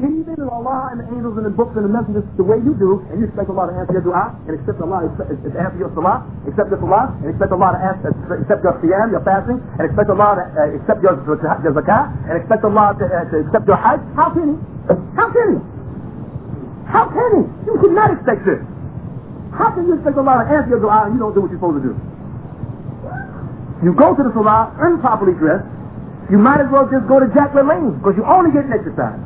believing in Allah and the angels and the books and the messengers the way you do, and you expect Allah to answer your dua, and accept Allah to answer your salah, accept your salah, and expect Allah to accept your siyam, your fasting, and expect Allah to accept your zakah, and expect Allah to accept your hajj, how can he? How can he? How can he? You should not expect this. How can you expect Allah to answer your dua and you don't do what you're supposed to do? You go to the salah improperly dressed, you might as well just go to Jack LaLanne because you're only getting exercise.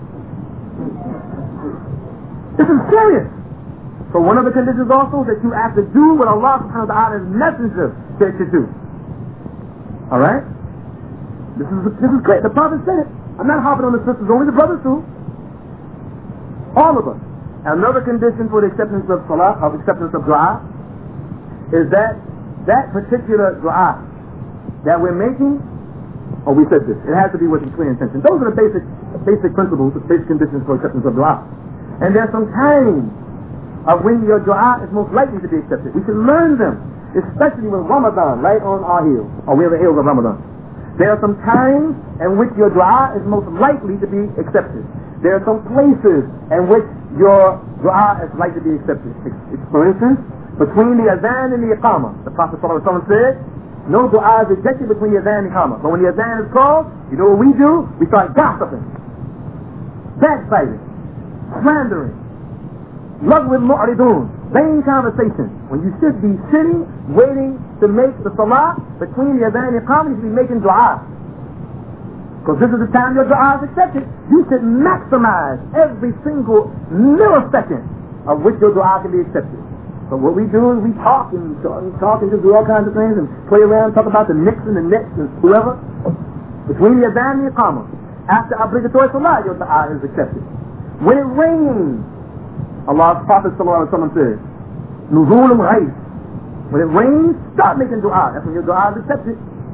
This is serious. So one of the conditions also is that you have to do what Allah subhanahu wa ta'ala's messenger said to do. Alright? This is great. The Prophet said it. I'm not harping on the sisters, only the brothers too. All of us. Another condition for the acceptance of salah, of acceptance of dua, is that particular dua that we're making, we said this, it has to be with a clear intention. Those are the basic principles, the basic conditions for acceptance of dua. And there's some times of when your dua is most likely to be accepted. We should learn them, especially when Ramadan, right on our heels, or we're the heels of Ramadan. There are some times in which your dua is most likely to be accepted. There are some places in which your dua is likely to be accepted. For instance, between the adhan and the iqamah, the Prophet ﷺ said, no dua is rejected between the adhan and iqamah. But when the adhan is called, you know what we do? We start gossiping, backbiting, slandering, love with mu'ridun, vain conversation. When you should be sitting, waiting to make the salah, between the adhan and iqamah, you should be making dua. Because this is the time your dua is accepted. You should maximize every single millisecond of which your dua can be accepted. So what we do is we talk and just do all kinds of things and play around, talk about the Knicks and the Nets and whoever. Between the adhan and the iqamah, after obligatory salah, your dua is accepted. When it rains, Allah's Prophet ﷺ says, Nuzul al-Ghayth. When it rains, start making dua. That's when your dua is accepted.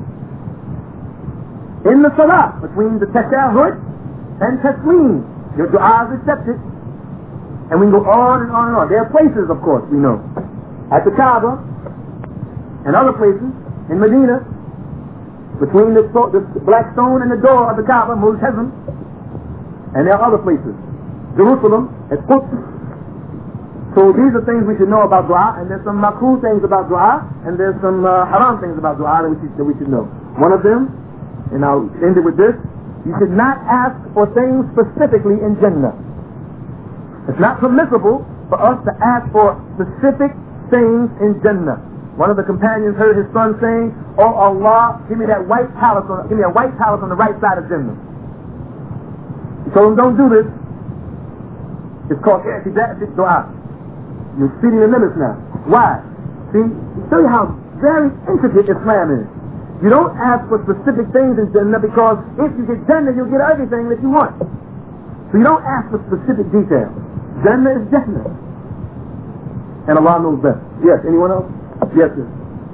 In the salah, between the tashahhud and taslim, your dua is accepted. And we can go on and on and on. There are places, of course, we know, at the Kaaba and other places in Medina, between the black stone and the door of the Kaaba, Multazim, and there are other places, Jerusalem, at Quds. So these are things we should know about dua, and there's some makruh things about dua, and there's some haram things about dua that we should know. One of them, and I'll end it with this, you should not ask for things specifically in Jannah. It's not permissible for us to ask for specific things in Jannah. One of the companions heard his son saying, "Oh Allah, give me that white palace on the right side of Jannah." He told him, "Don't do this. It's called i'tidal dua. You're exceeding the limits now." Why? See, to show you how very intricate Islam is. You don't ask for specific things in Jannah because if you get Jannah, you'll get everything that you want. So you don't ask for specific details. Jannah is Jannah. And Allah knows best. Yes, anyone else? Yes, sir.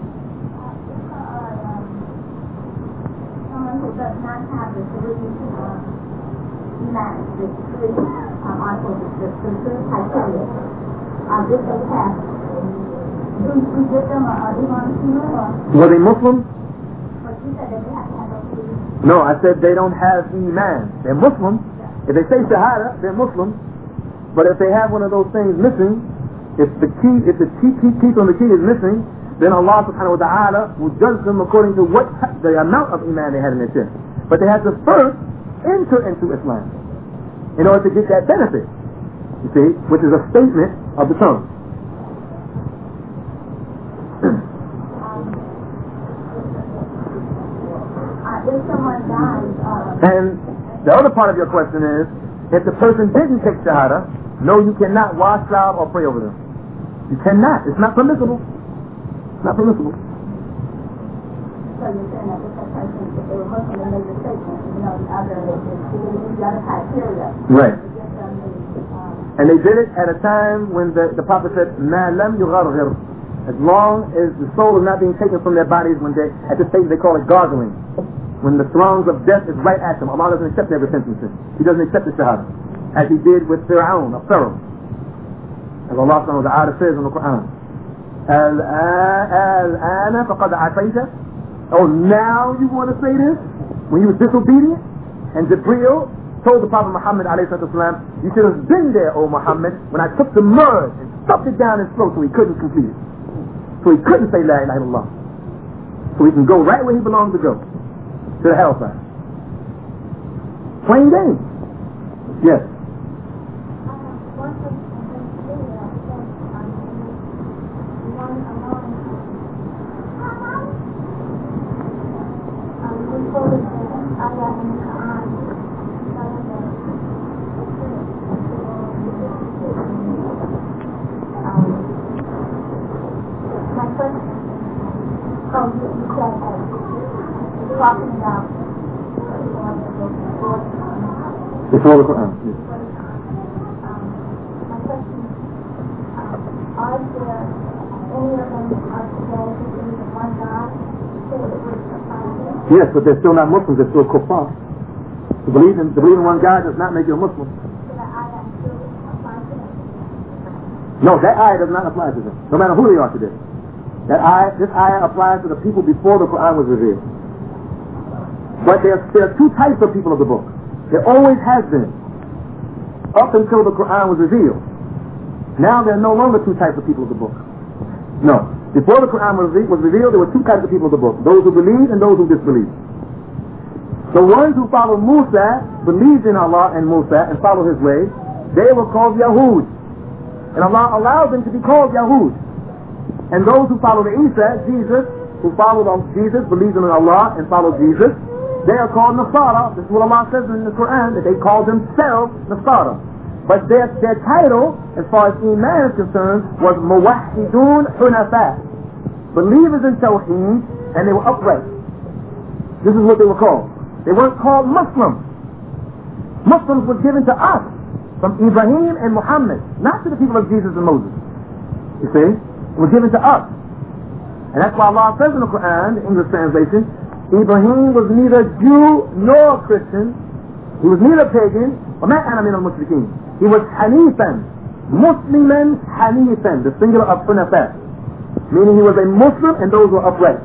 Someone who does not have the three iman, the three articles, the three criteria, did they have? Do we give them a iman? Were they Muslim? But you said that they have to have those three. No, I said they don't have iman. They're Muslim. If they say shahada, they're Muslim. But if they have one of those things missing, if the key on the key is missing, then Allah subhanahu wa ta'ala will judge them according to what the amount of iman they had in their chest. But they had to first enter into Islam in order to get that benefit, you see, which is a statement of the tongue. If someone dies, and the other part of your question is, if the person didn't take shahada, no, you cannot wash out or pray over them. You cannot. It's not permissible. It's not permissible. So you're saying that if a person, if they were Muslim and made the statement, the other criteria. Right. And they did it at a time when the Prophet said, "Ma lam yugharghir," as long as the soul is not being taken from their bodies when they, at this stage they call it gargling. When the thrones of death is right at them, Allah doesn't accept their repentances. He doesn't accept the shahada, as He did with Fir'aun, of Pharaoh. As Allah subhanahu wa ta'ala says in the Quran, Al-ana faqad a'tayta. Oh, now you want to say this? When you were disobedient? And Jibreel told the Prophet Muhammad ﷺ, you should have been there, O Muhammad, when I took the mud and stuffed it down his throat so he couldn't complete it. So he couldn't say La ilaha illallah. So he can go right where he belongs to go. To the hellfire. Plain game. Yes. Before the Quran. Yes. My question is, are there any of them are today who believe in one God? Yes, but they're still not Muslims, they're still kuffar. To believe in one God does not make you a Muslim. No, that ayah does not apply to them, no matter who they are today. This ayah applies to the people before the Quran was revealed. But there are two types of people of the book. There always has been, up until the Quran was revealed. Now there are no longer two types of people of the book. No. Before the Quran was revealed, there were two types of people of the book. Those who believed and those who disbelieved. The ones who followed Musa, believed in Allah and Musa and followed his way, they were called Yahud. And Allah allowed them to be called Yahud. And those who followed Isa, Jesus, who followed Jesus, believed in Allah and followed Jesus, they are called Nasara. This is what Allah says in the Quran, that they call themselves Nasara. But their title, as far as Iman is concerned, was Muwahhidun Hunafa. Believers in Tawheed, and they were upright. This is what they were called. They weren't called Muslims. Muslims were given to us from Ibrahim and Muhammad, not to the people of Jesus and Moses. You see? It was given to us. And that's why Allah says in the Quran, the English translation, Ibrahim was neither Jew nor Christian. He was neither pagan, وَمَا أَنَا مِنَ الْمُشْرِكِينَ. He was Hanifan, Musliman Hanifan, the singular of Hunafa. Meaning he was a Muslim and those were upright.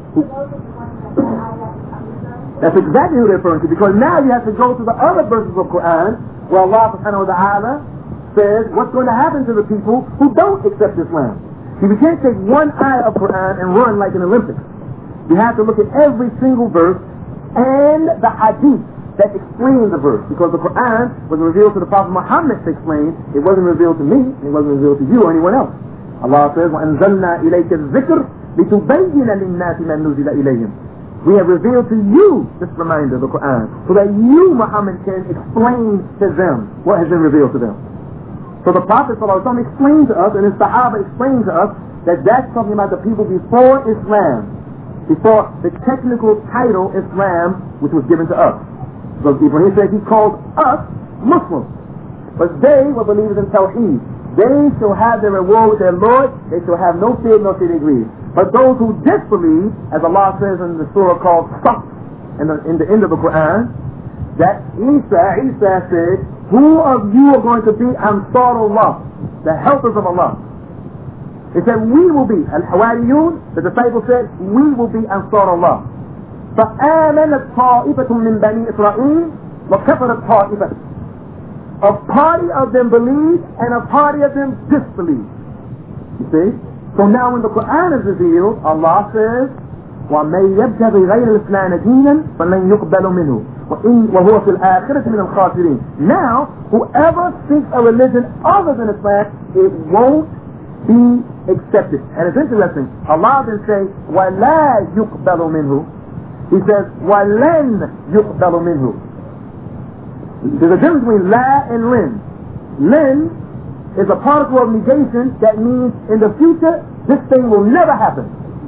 That's exactly who they're referring to, because now you have to go to the other verses of Quran where Allah subhanahu wa ta'ala says what's going to happen to the people who don't accept Islam. See, we can't take one ayah of Quran and run like an Olympics. You have to look at every single verse and the hadith that explain the verse, because the Quran was revealed to the Prophet Muhammad to explain. It wasn't revealed to me, it wasn't revealed to you or anyone else. Allah says, وَأَنزَلْنَا إِلَيْكَ الذِّكْرِ لِتُبَيِّنَ لِلنَّاسِ مَا نُزِلَ إِلَيْهِمْ. We have revealed to you this reminder, the Quran, so that you, Muhammad, can explain to them what has been revealed to them. So the Prophet ﷺ explained to us, and his Sahaba explained to us, that that's talking about the people before Islam, before the technical title Islam, which was given to us. So Ibrahim said he called us Muslims, but they were believers in Tawheed. They shall have their reward with their Lord. They shall have no fear, nor shall they grieve. But those who disbelieve, as Allah says in the surah called Saf, in the end of the Quran, that Isa said, who of you are going to be Ansarullah, the helpers of Allah? He said, we will be. Al-Hawariyun, the disciple said, we will be Ansarullah. فَآمَنَتْ طَائِفَةٌ مِّن بَنِي إِسْرَائِيلِ وَكَفَرَتْ طَائِفَةٌ. A party of them believed and a party of them disbelieved. You see? So now when the Quran is revealed, Allah says, وَمَنْ يَبْتَغِ غَيْرَ الْإِسْلَامِ دِينًا فَلَنْ يُقْبَلُ مِنْهُ وَهُوَ فِي الْآخِرَةِ مِنَ الْخَاسِرِينَ. Now, whoever seeks a religion other than Islam, it won't be accepted. And it's interesting. Allah didn't say, وَلَا يُقْبَلُ مِنْهُ. He says, وَلَنْ يُقْبَلُ مِنْهُ. There's a difference between la and lin. Lin is a particle of negation that means in the future this thing will never happen.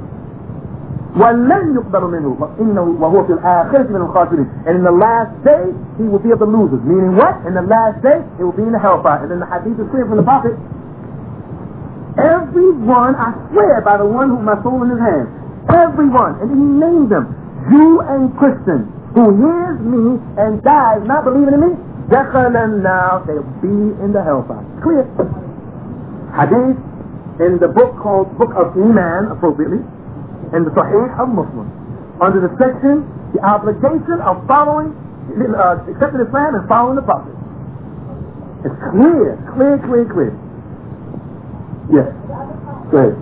وَلَنْ يُقْبَلُ مِنْهُ وَهُوَ فِي الْآخِرَةِ مِنَ الْخَاسِرِينَ. And in the last day he will be of the losers. Meaning what? In the last day he will be in the hellfire. And then the hadith is clear from the Prophet. Everyone, I swear by the one who my soul in his hand, everyone, and then he named them, Jew and Christian, who hears me and dies not believing in me, now they'll be in the hellfire. Clear. Hadith in the book called Book of Iman, appropriately, in the Sahih of Muslim, under the section, the obligation of following accepting Islam and following the Prophet. It's clear. Yes. Go ahead.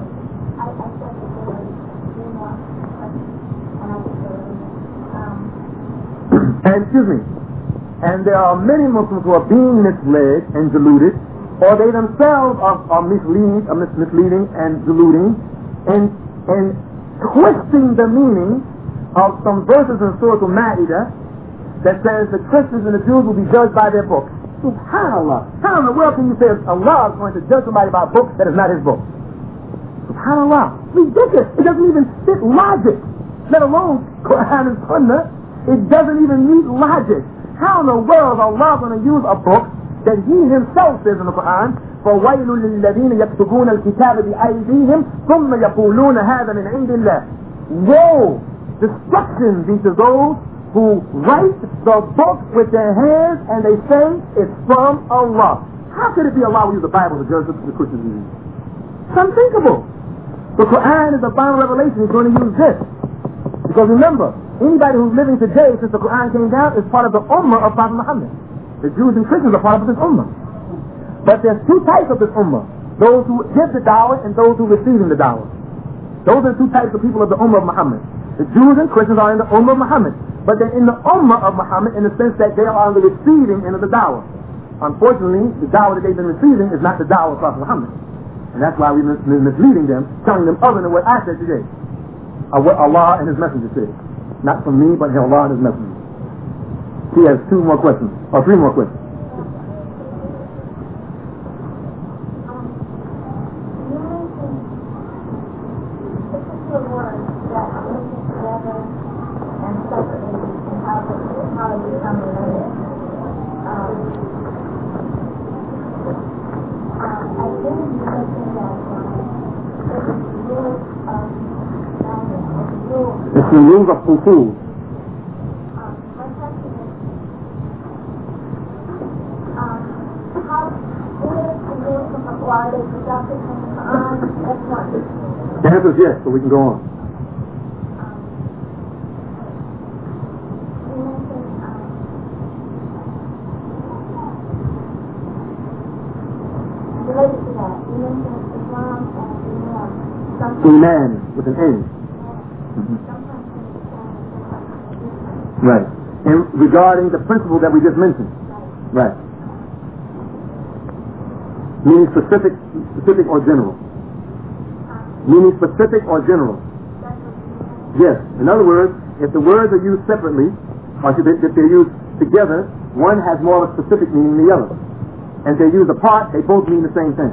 And excuse me. And there are many Muslims who are being misled and deluded, or they themselves are misleading and deluding, and twisting the meaning of some verses in Surah Al-Ma'idah that says the Christians and the Jews will be judged by their books. SubhanAllah. How in the world can you say Allah is going to judge somebody by a book that is not his book? SubhanAllah. Ridiculous. It doesn't even fit logic, let alone Quran and Sunnah. It doesn't even meet logic. How in the world is Allah going to use a book that He Himself says in the Quran, فَوَيْلٌ لِلَّذِينَ يَكْتُبُونَ الْكِتَابَ بِأَيْدِيهِمْ ثُمَّ يَقُولُونَ هَذَا مِنْ عِنْدِ اللَّهِ. Woe! Destruction be to those who write the book with their hands and they say it's from Allah. How could it be Allah will use the Bible to judge the Christians? It's unthinkable. The Quran is the final revelation. He's going to use this. Because remember, anybody who's living today since the Quran came down is part of the Ummah of Prophet Muhammad. The Jews and Christians are part of this Ummah. But there's two types of this Ummah. Those who give the dawah and those who are receiving the dawah. Those are the two types of people of the Ummah of Muhammad. The Jews and Christians are in the Ummah of Muhammad. But they're in the Ummah of Muhammad in the sense that they are on the receiving end of the dawah. Unfortunately, the dawah that they've been receiving is not the dawah of Prophet Muhammad. And that's why we've been misleading them, telling them other than what I said today. Or what Allah and His Messenger said. Not from me, but Allah and His Messenger. He has three more questions. It's the rules of usul. The answer is yes, so we can go on. Iman with an N. Right. And regarding the principle that we just mentioned. Right. Meaning specific or general. Meaning specific or general. Yes. In other words, if the words are used separately, or if they're used together, one has more of a specific meaning than the other. And if they're used apart, they both mean the same thing.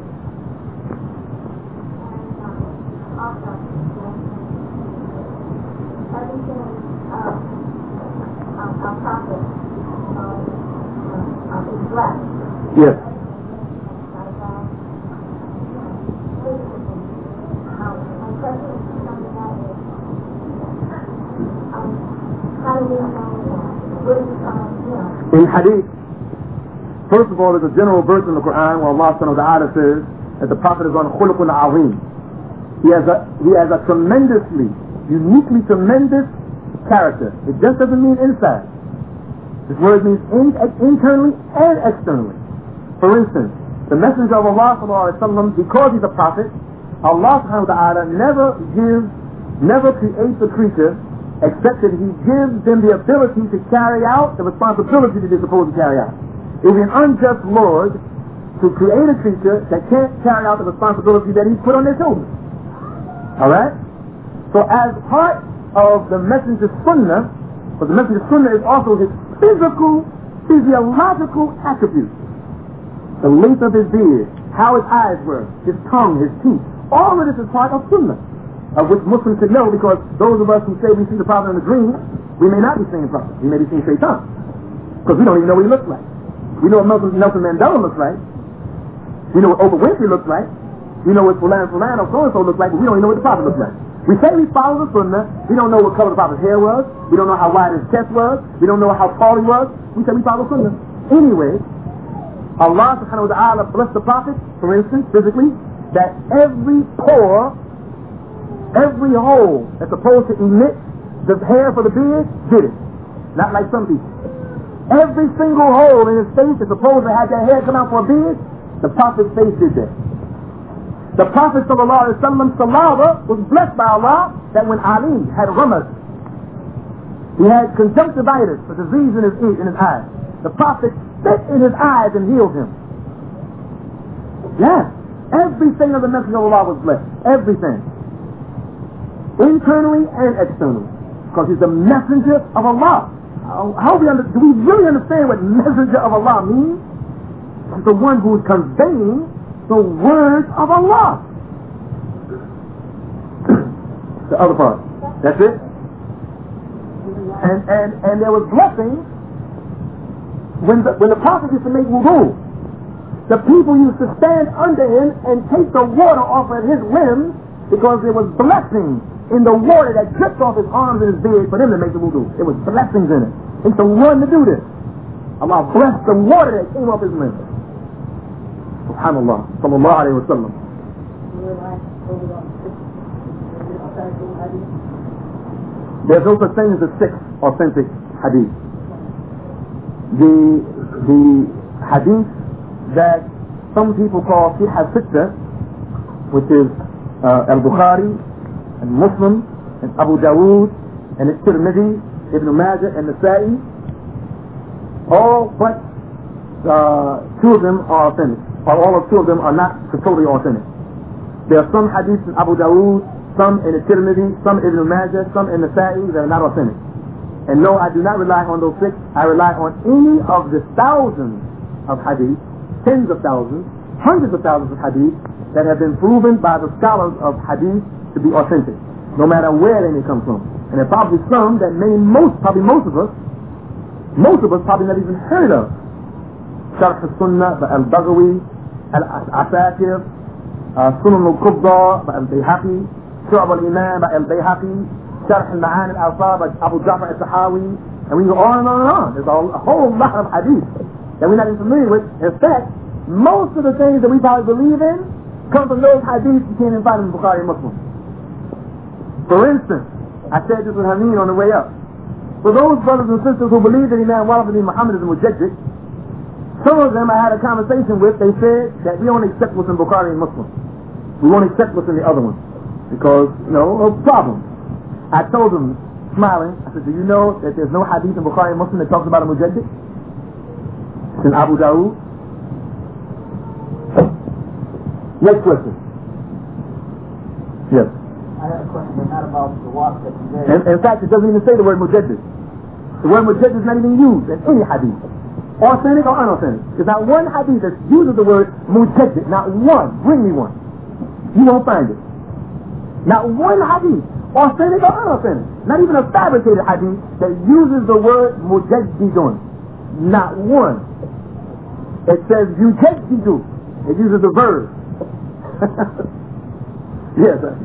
Yes. In hadith, first of all, there's a general verse in the Quran where Allah subhanahu wa ta'ala says that the Prophet is on khuluqun azim. He has a tremendously, uniquely tremendous character. It just doesn't mean inside. This word means internally and externally. For instance, the Messenger of Allah sallallahu alaihi wasallam, because he's a prophet, Allah subhanahu wa ta'ala never creates a creature except that He gives them the ability to carry out the responsibility that they're supposed to carry out. It would be an unjust Lord to create a creature that can't carry out the responsibility that He's put on their shoulders. Alright? So as part of the Messenger's Sunnah, but the Messenger's Sunnah is also His physiological attributes. The length of His beard, how His eyes were, His tongue, His teeth. All of this is part of Sunnah, of which Muslims should know, because those of us who say we see the Prophet in a dream, we may not be seeing Prophet. We may be seeing Shaitan. Because we don't even know what he looks like. We know what Nelson Mandela looks like. We know what Oprah Winfrey looks like. We know what Fulan or so-and-so looks like, but we don't even know what the Prophet looks like. We say we follow the Sunnah. We don't know what color the Prophet's hair was. We don't know how wide his chest was. We don't know how tall he was. We say we follow Sunnah. Anyway, Allah subhanahu wa ta'ala blessed the Prophet, for instance, physically, that every pore, every hole that's supposed to emit the hair for the beard, did it. not like some people. Every single hole in his face that supposedly had their hair come out for a beard, the Prophet's face did that. The Prophet ﷺ saliva was blessed by Allah that when Ali had rumors, he had conjunctivitis, a disease in his eyes. The Prophet spit in his eyes and healed him. Yes, everything of the Messenger of Allah was blessed. Everything. Internally and externally. Because he's the messenger of Allah. Do we really understand what messenger of Allah means? It's the one who is conveying the words of Allah. The other part. That's it. And there was blessing when the Prophet used to make wudu. The people used to stand under him and take the water off of his limbs because there was blessing in the water that dripped off his arms and his beard for them to make the wudu. There was blessings in it. He's the one to do this. Allah blessed the water that came off his limbs. Subhanallah. Sallallahu alayhi wa sallam. There's no such thing as a sixth authentic hadith. The hadith that some people call Sahih al-Sitta, which is Al-Bukhari and Muslim and Abu Dawood and Tirmidhi, Ibn Majah and Nasa'i, all but two of them are authentic, or all of two of them are not totally authentic. There are some hadiths in Abu Dawood, some in Tirmidhi, some in Ibn Majah, some in Nasa'i that are not authentic. And no, I do not rely on those six. I rely on any of the thousands of hadith, tens of thousands, hundreds of thousands of hadith that have been proven by the scholars of hadith to be authentic, no matter where they may come from. And there are probably some that probably most of us probably not even heard of. Sharh al-Sunnah by Al-Baghawi, Al-Asakir, Sunan al-Kubra by Al-Bayhaqi, Shu'ab al-Iman by Al-Bayhaqi, Sharh al-Ma'an al-Alfar by Abu Ja'far al-Sahawi, and we go on and on and on. There's a whole lot of hadith that we're not even familiar with. In fact, most of the things that we probably believe in come from those hadiths you can't even find in Bukhari and Muslim. For instance, I said this with Hameen on the way up. For those brothers and sisters who believe that Imam Walid bin Muhammad is a mujaddid, some of them I had a conversation with, they said that we only accept what's in Bukhari and Muslim. We won't accept what's in the other ones. Because, of problems. I told them, smiling, I said, do you know that there's no hadith in Bukhari and Muslim that talks about a mujaddid? It's in Abu Dawood. Next question. Yes. I have a question, not about the walk that you made. In fact, it doesn't even say the word mujaddid. The word mujaddid is not even used in any hadith. Authentic or unauthentic. There's not one hadith that uses the word mujaddid. Not one. Bring me one. You won't find it. Not one hadith, authentic or unauthentic. Not even a fabricated hadith that uses the word mujaddidun. Not one. It says yujaddidu. It uses the verb. Yes, sir.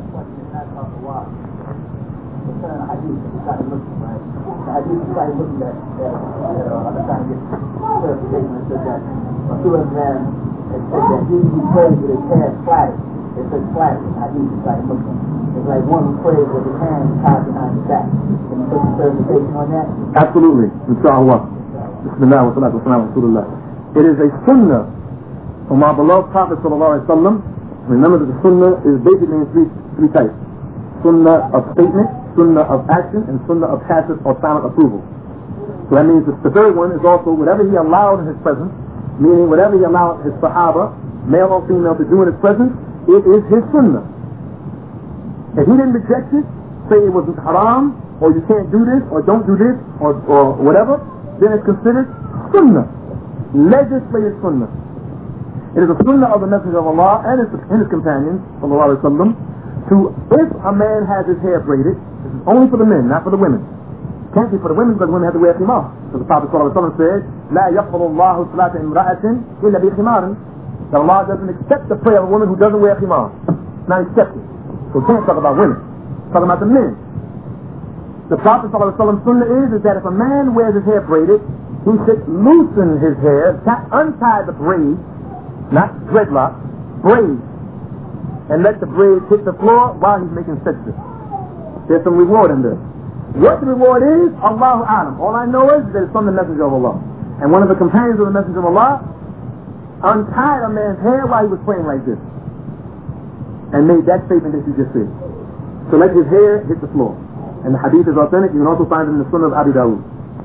It's like one who prays with his hands tied behind his back. Can you put some clarification on that? Absolutely. Inshallah. Bismillah wa salatu wa salam wa rasulullah. It is a sunnah from our beloved Prophet sallallahu alaihi wasallam. Remember that the sunnah is basically in three types. Sunnah of statement, sunnah of action, and sunnah of passive or silent approval. So that means the third one is also whatever he allowed in his presence, meaning whatever he allowed his Sahaba, male or female, to do in his presence, it is his sunnah. If he didn't reject it, say it was haram, or you can't do this, or don't do this, or whatever, then it's considered sunnah. Legislated sunnah. It is a sunnah of the Messenger of Allah and his companions, sallallahu alaihi wasallam, to, if a man has his hair braided, this is only for the men, not for the women. It can't be for the women because women have to wear khimar. So the Prophet sallallahu alaihi wasallam said, لا يقبل الله صلاة امرأة إلا بخمار. That Allah doesn't accept the prayer of a woman who doesn't wear khimar. It's not accepted. So we can't talk about women. We're talking about the men. The Prophet sallallahu alaihi wasallam sunnah is that if a man wears his hair braided, he should loosen his hair, untie the braid, not dreadlock, braid, and let the braid hit the floor while he's making sajda. There's some reward in this. What the reward is, Allahu A'lam. All I know is that it's from the Messenger of Allah. And one of the companions of the Messenger of Allah untied a man's hair while he was praying like this, and made that statement that you just said. So let his hair hit the floor. And the hadith is authentic. You can also find it in the Sunnah of Abu Dawud.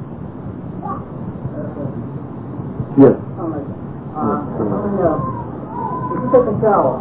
Yes. If you take a shower,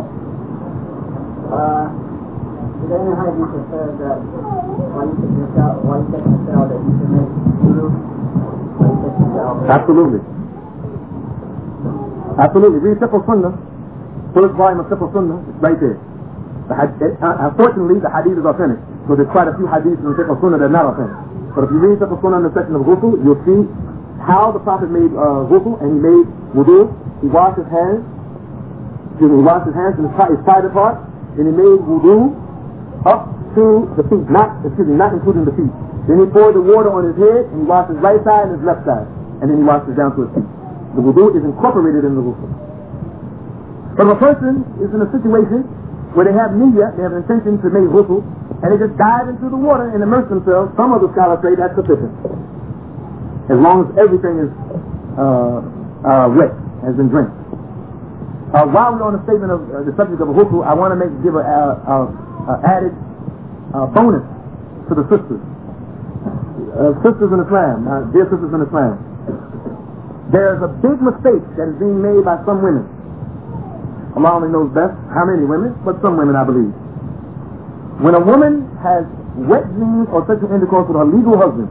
is there any hadith that says that while you take a shower that you should make wudu while you take a shower? Absolutely. Absolutely. Read Fiqh al-Sunnah. First volume of Fiqh al-Sunnah. It's right there. Unfortunately, the hadith is authentic. So there's quite a few hadiths in Fiqh al-Sunnah that are not authentic. But if you read Fiqh al-Sunnah in the section of ghusl, you'll see how the Prophet made ghusl, and he made wudu. He washed his hands. He washed his hands in his private part, and he made wudu up to the feet, not including the feet. Then he poured the water on his head, and he washed his right side and his left side, and then he washed it down to his feet. The wudu is incorporated in the ghusl. But if a person is in a situation where they have niyyah, they have an intention to make ghusl, and they just dive into the water and immerse themselves, some of the scholars say that's sufficient, as long as everything is wet, has been drenched. While we're on the statement of the subject of ghusl, I want to give an added bonus to the sisters. Sisters in Islam, dear sisters in Islam. There's a big mistake that is being made by some women. Allah only knows best how many women, but some women, I believe. When a woman has wet dreams or sexual intercourse with her legal husband,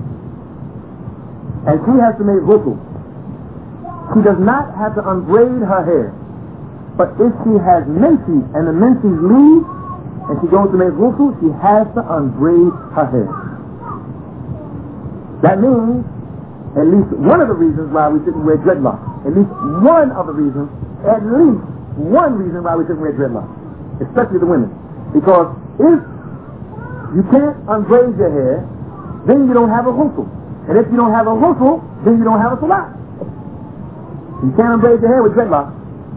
and she has to make ghusl, she does not have to unbraid her hair. But if she has menses and the menses leave, and she goes to make ghusl, she has to unbraid her hair. That means at least one of the reasons why we shouldn't wear dreadlocks. At least one reason why we shouldn't wear dreadlocks. Especially the women. Because if you can't unbraid your hair, then you don't have a ghusl. And if you don't have a ghusl, then you don't have a salah. You can't unbraid your hair with dreadlocks.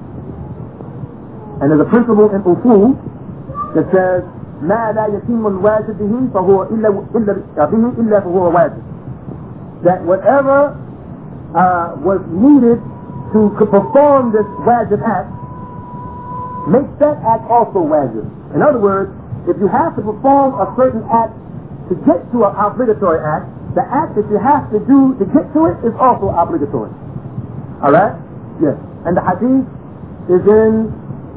And there's a principle in usul that says, مَا لَا يَتِيمُ الْوَاجِبْ بِهِ فَهُوَ إِلَّا فَهُوَ وَاجِبْ. That whatever was needed to perform this wajib act makes that act also wajib. In other words, if you have to perform a certain act to get to an obligatory act, the act that you have to do to get to it is also obligatory. Alright? Yes. And the hadith is in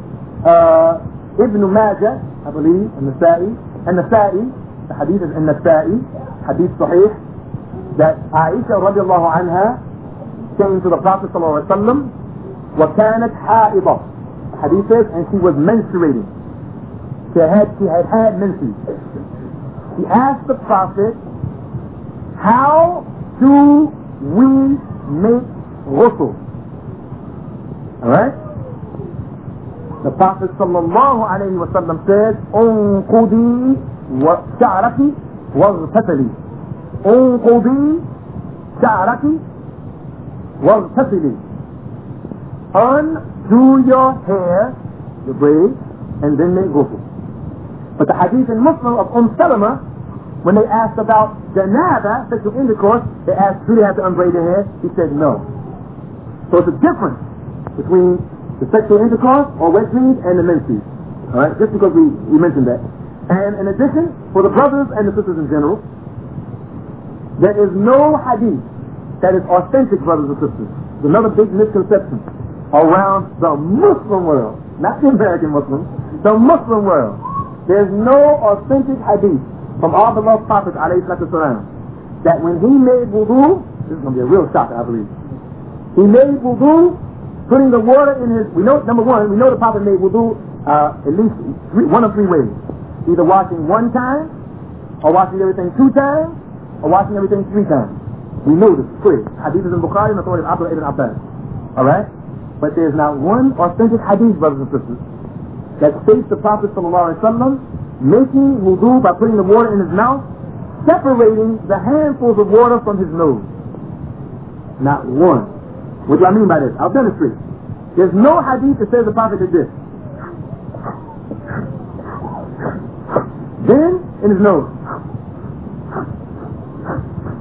Ibn Majah, I believe, and Nasa'i. The hadith is in Nasa'i, hadith sahih, that Aisha radiallahu anha came to the Prophet sallallahu alaihi wasallam, وَكَانَتْ حَائِضًا. The hadith says, and she was menstruating. She had menses. She asked the Prophet, how do we make ghusl? Alright? The Prophet sallallahu alayhi wa sallam said, unqudi wa sha'raki waghtasili. Unqudi sha'raki waghtasili. Undo your hair, your braids, and then make ghusl. But the hadith in Muslim of Salama, when they asked about janaba, sexual intercourse, they asked, do they have to unbraid their hair? He said no. So it's a difference between the sexual intercourse or wet dreams and the menses. Alright, just because we mentioned that. And in addition, for the brothers and the sisters in general, there is no hadith that is authentic, brothers and sisters. There's another big misconception around the Muslim world, not the American Muslims, the Muslim world. There's no authentic hadith from our beloved Prophet ﷺ that when he made wudu, this is going to be a real shock, I believe. He made wudu, putting the water in his, we know, number one, we know the Prophet made wudu at least one of three ways. Either washing one time, or washing everything 2 times, or washing everything 3 times. We know this, clear. Hadith is in Bukhari and the authority of Abdullah ibn Abbas. Alright? But there's not one authentic hadith, brothers and sisters, that states the Prophet ﷺ making wudu by putting the water in his mouth, separating the handfuls of water from his nose. Not one. What do I mean by this? I'll demonstrate. There's no hadith that says the Prophet did this. Then, in his nose.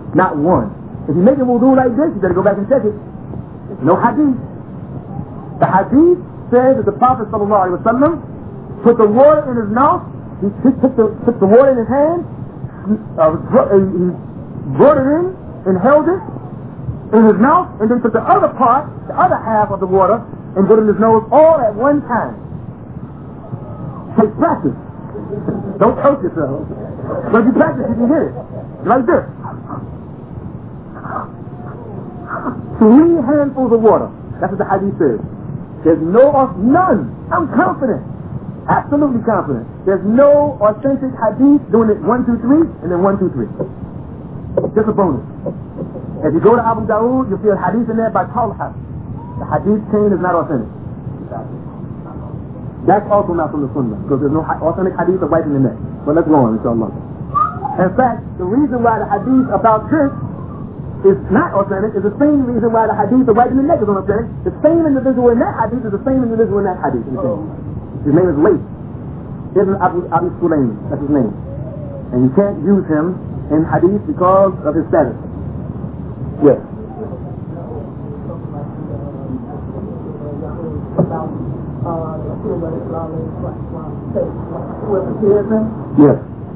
Not one. If you make a wudu like this, you better go back and check it. No hadith. The hadith says that the Prophet ﷺ put the water in his mouth, he took the water in his hand, he brought it in and held it in his mouth, and then took the other part, the other half of the water, and put it in his nose all at one time. Take practice. Don't choke yourself. But if you practice, you can get it. Like this. 3 handfuls of water. That's what the hadith says. There's none. I'm confident. Absolutely confident. There's no authentic hadith doing it 1, 2, 3, and then 1, 2, 3. Just a bonus. If you go to Abu Dawood, you'll see a hadith in there by Talha. The hadith chain is not authentic. That's also not from the Sunnah, because there's no authentic hadith of wiping the neck. But let's go on, inshallah. In fact, the reason why the hadith about this is not authentic is the same reason why the hadith of wiping the neck is unauthentic. The same individual in that hadith is the same individual in that hadith. His name is Layth. Ibn Abi Sulaym, that's his name. And you can't use him in hadith because of his status. Yes. Yes.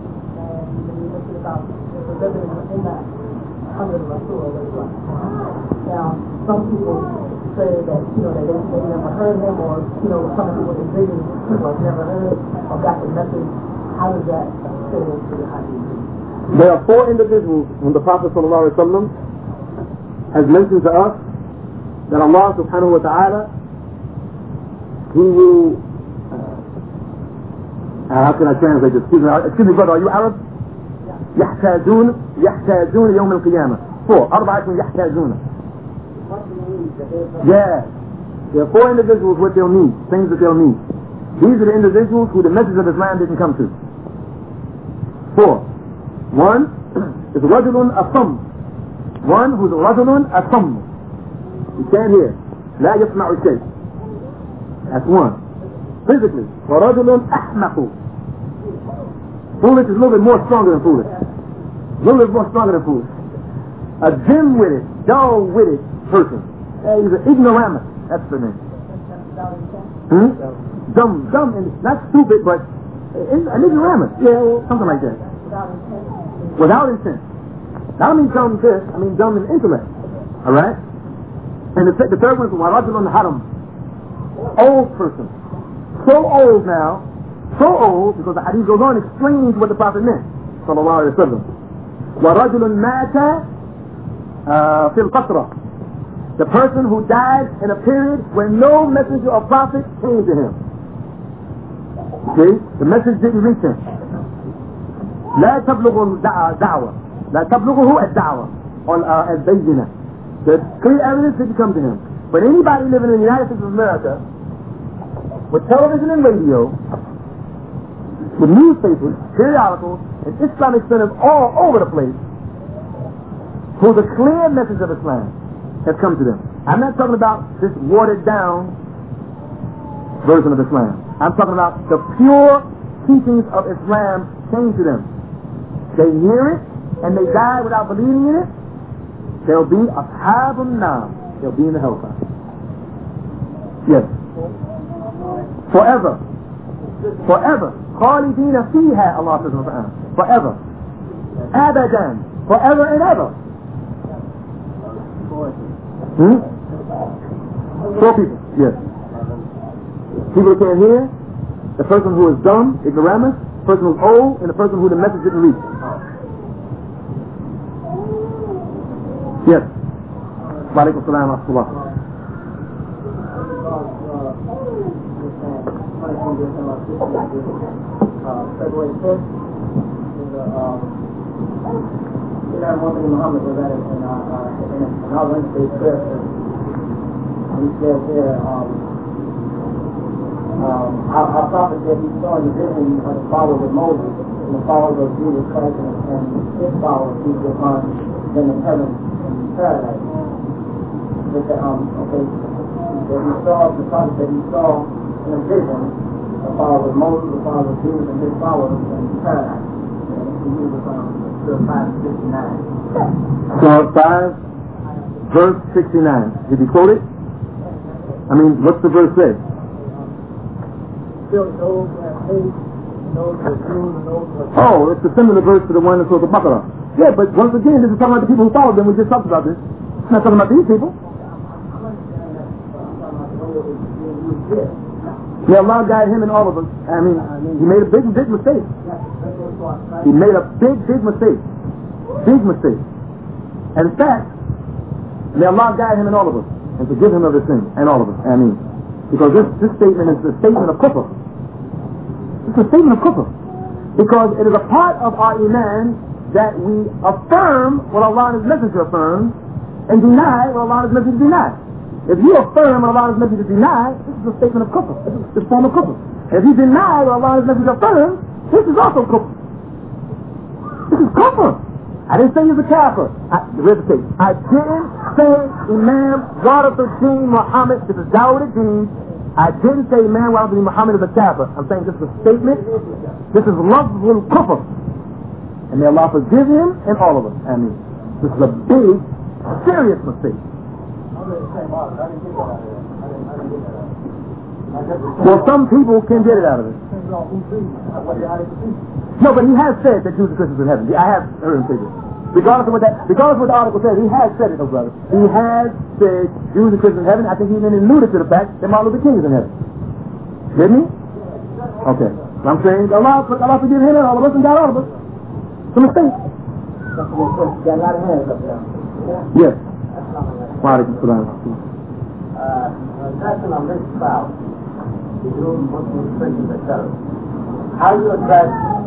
Now, some people say that, they never heard him, or, some people in vision people have never heard or got the message. How does that fit into the hadith? There are 4 individuals whom the Prophet ﷺ has mentioned to us that Allah subhanahu wa ta'ala, He will, how can I translate this? Excuse me, brother, are you Arab? يحتاجون يوم القيامة. 4. أربعة يحتاجون. Yeah. There are 4 individuals what they'll need, things that they'll need. These are the individuals who the message of Islam didn't come to. 4. 1 is رجل أصم. 1 who's رجل أصم. You can't hear. لا يسمع شيء. That's 1. Physically. ورجل أحمق. Foolish is a little bit more stronger than foolish. A little bit more stronger than foolish. A dim-witted, dull-witted person. He's an ignoramus. That's the name. Dumb, and not stupid, but an ignoramus. Yeah, something like that. Without intent. I don't mean dumb this, I mean dumb in intellect. Alright? And the third one is warajulun haram. Old person. So old now. So old, because the hadith goes on and explains what the Prophet meant. Sallallahu alayhi wa sallam. وَرَجُلٌ مَاتَ فِي الْقَطْرَةِ. The person who died in a period when no messenger or prophet came to him. See? The message didn't reach him. لا تبلغ الدعوة. لا تبلغه الدعوة. Or البينة. The clear evidence didn't come to him. But anybody living in the United States of America, with television and radio, with newspapers, periodicals, and Islamic centers all over the place, who the clear message of Islam has come to them. I'm not talking about this watered down version of Islam. I'm talking about the pure teachings of Islam came to them. They hear it and they die without believing in it. They'll be ashabun nar. They'll be in the hellfire. Yes. Forever. Forever. خالدين فيها, Allah says in the Quran. Forever. Abadan. Forever and ever. 4 people. Yes. People who can't hear, the person who is dumb, ignoramus, the person who is old, and the person who the message didn't reach. Yes. Wa alaikum salam wa rahmatullah. February 5th is Muhammad Muhammad was at it in our Wednesday prayer service. He said there, our prophet said he saw in the vision of the followers of Moses and the followers of Jesus Christ and his followers who were upon them in heaven and paradise. That he saw, the prophet said he saw in a vision the followers of Moses, the followers of Jesus, and his followers in paradise. And he was Surah 5:69. Surah 5, verse 69. Did he quote it? I mean, what's the verse say? Still those who have faith, those who are Jews, and those who are... Oh, it's a similar verse to the one in Surah Al-Baqarah. Yeah, but once again, this is talking about the people who followed them. We just talked about this. It's not talking about these people. Yeah, Allah guide him and all of us. I mean, he made a big mistake. He made a big mistake. Big mistake. And in fact, may Allah guide him and all of us and forgive him of his sin and all of us. I mean, because this statement is a statement of kufr. It's a statement of kufr. Because it is a part of our iman that we affirm what Allah and His Messenger affirm and deny what Allah and His Messenger deny. If you affirm what Allah and His Messenger deny, this is a statement of kufr. This is a form of kufr. And if you deny what Allah and His Messenger affirm, this is also kufr. This is kufr. I didn't say he's a kafir. Here's the case. I didn't say Imam Waraduddin Muhammad, this is Dawuddin. I didn't say Imam Waraduddin Muhammad is a kafir. I'm saying this is a statement. This is lafzul kufr. And may Allah forgive him and all of us. I mean, this is a big, serious mistake. Well, some people can get it out of it. No, but he has said that Jews and Christians in heaven. I have heard him say this. Regardless of what the article says, he has said it, though, brother. He has said Jews and Christians in heaven. I think he even alluded to the fact that Martin Luther King is in heaven. Didn't he? Okay. I'm saying Allah forgive him and all of us and God all of us. It's a mistake. Got a lot of hands up there. Yes. Wa alaikum salam. Addressing on this crowd, the Jews, Muslims, Christians, etc. How do you address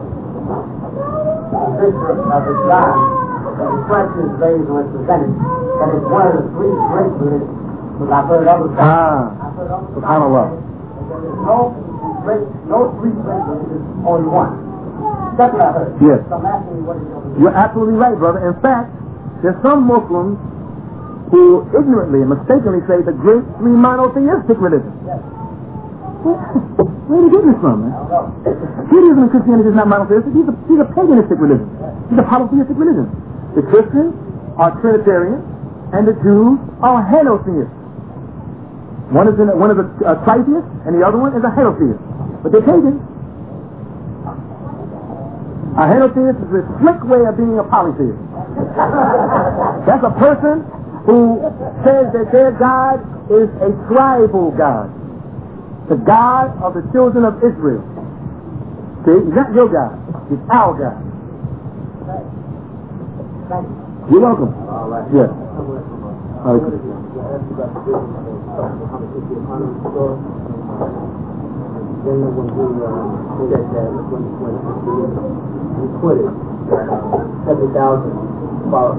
the picture of Islam that reflects his ways when it's presented that is one of the three great religions? Because I've heard others say, Subhanallah. there's no three great religions, only one. That's what I heard. Yes. So I'm asking you what is your religion? You're absolutely right, brother. In fact, there's some Muslims who ignorantly and mistakenly say the great three monotheistic religion. Yes. Where are you getting this from, man? Judaism and Christianity is not monotheistic. These are paganistic religions. These are polytheistic religions. The Christians are Trinitarian, and the Jews are henotheists. One is a tritheist, and the other one is a henotheist. But they're pagan. A henotheist is a slick way of being a polytheist. That's a person who says that their God is a tribal God. The God of the children of Israel. See, he's not your God. He's our God. You're welcome. Yes. He quit it. 70,000 followers.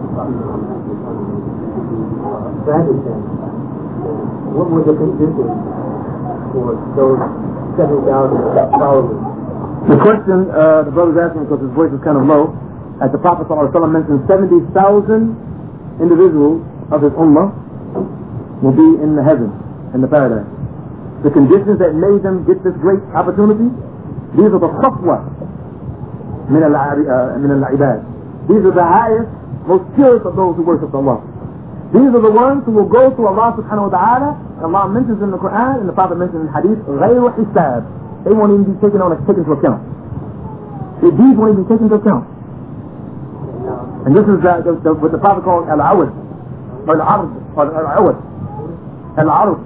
What was the condition for those 70,000 followers? The question the brother's asking, because his voice is kind of low, as the Prophet ﷺ mentioned, 70,000 individuals of his ummah will be in the heaven, in the paradise. The conditions that made them get this great opportunity, these are the safwa min al-ibad. These are the highest, most purest of those who worship Allah. These are the ones who will go to Allah subhanahu wa ta'ala. Allah mentions in the Quran, and the Prophet mentions in Hadith, غَيْرُ حِسَاب. They won't even be taken into account. Their deeds won't even be taken into account. And this is what the Prophet called al-awad, or al-ard, or al-awad. Al-ard.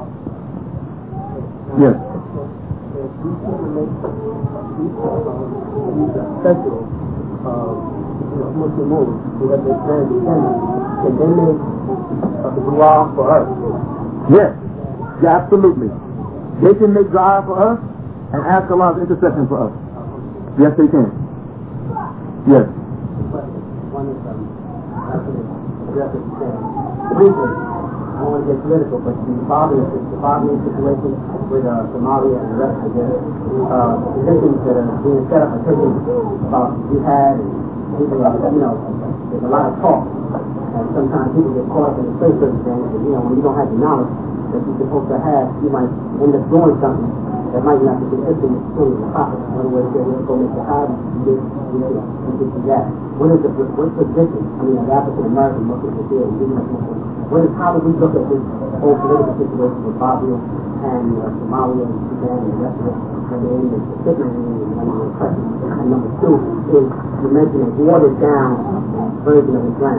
Yes. Special Muslim moves who have been transcendent, and they make the dua for us. Yes. Yeah, absolutely. They can make dua for us and ask Allah's intercession for us. Yes, they can. Yes. One is briefly, I don't want to get political, but the Bosnian situation with Somalia and the rest of the positions that are being set up and taken about jihad and people there's a lot of talk, and sometimes people get caught up in the circumstances, when you don't have the knowledge that you're supposed to have, you might end up doing something that might not be consistent with the Prophet. In other words, they'll go make jihad and this, and this and that. What's the difference? I mean, as African American Muslims are here, indigenous Muslims, how do we look at this whole political situation with Bosnia and Somalia and Sudan and the rest of it? And number two is you mentioned a watered down version of Islam.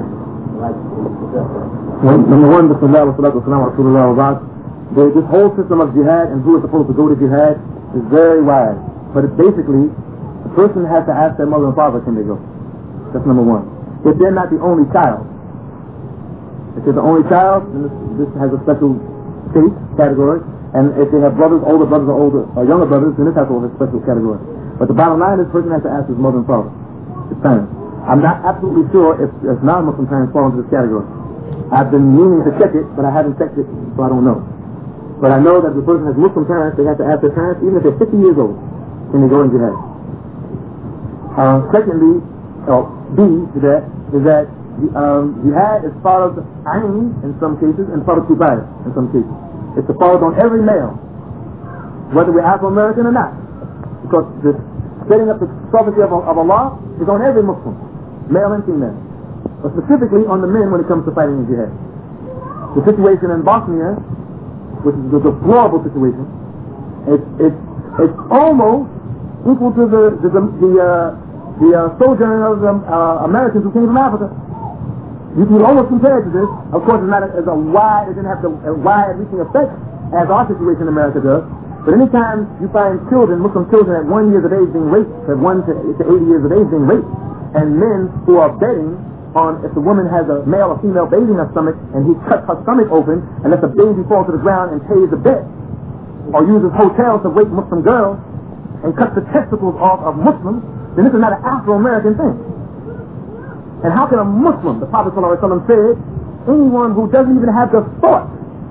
Number one, Bismillah wa salatu wa salam wa rasulullah wa ba'd. This whole system of jihad and who is supposed to go to jihad is very wide. But it's basically, the person has to ask their mother and father, can they go? That's number one. If they're not the only child. If they're the only child, then this has a special state category. And if they have brothers, older brothers or younger brothers, then this has a special category. But the bottom line is, the person has to ask his mother and father, his parents. I'm not absolutely sure if non-Muslim parents fall into this category. I've been meaning to check it, but I haven't checked it, so I don't know. But I know that if the person has Muslim parents, they have to ask their parents, even if they're 50 years old, can they go in jihad. Secondly, B to that, is that jihad is part of the Ain in some cases, and part of Kibaya in some cases. It's followed on every male, whether we're Afro-American or not. Because the setting up the sovereignty of Allah is on every Muslim, male and female. But specifically on the men when it comes to fighting in jihad. The situation in Bosnia, which is a deplorable situation, it's almost equal to the sojourn of the Americans who came from Africa. You can almost compare it to this. Of course, it's not it didn't have the wide-reaching effect as our situation in America does. But anytime you find children, Muslim children at 1 year of age being raped, at 1 to 80 years of age being raped, and men who are betting on if the woman has a male or female baby in her stomach, and he cuts her stomach open and lets the baby fall to the ground and pays the bet, or uses hotels to rape Muslim girls and cuts the testicles off of Muslims, then this is not an Afro-American thing. And how can a Muslim, the Prophet ﷺ said, anyone who doesn't even have the thought,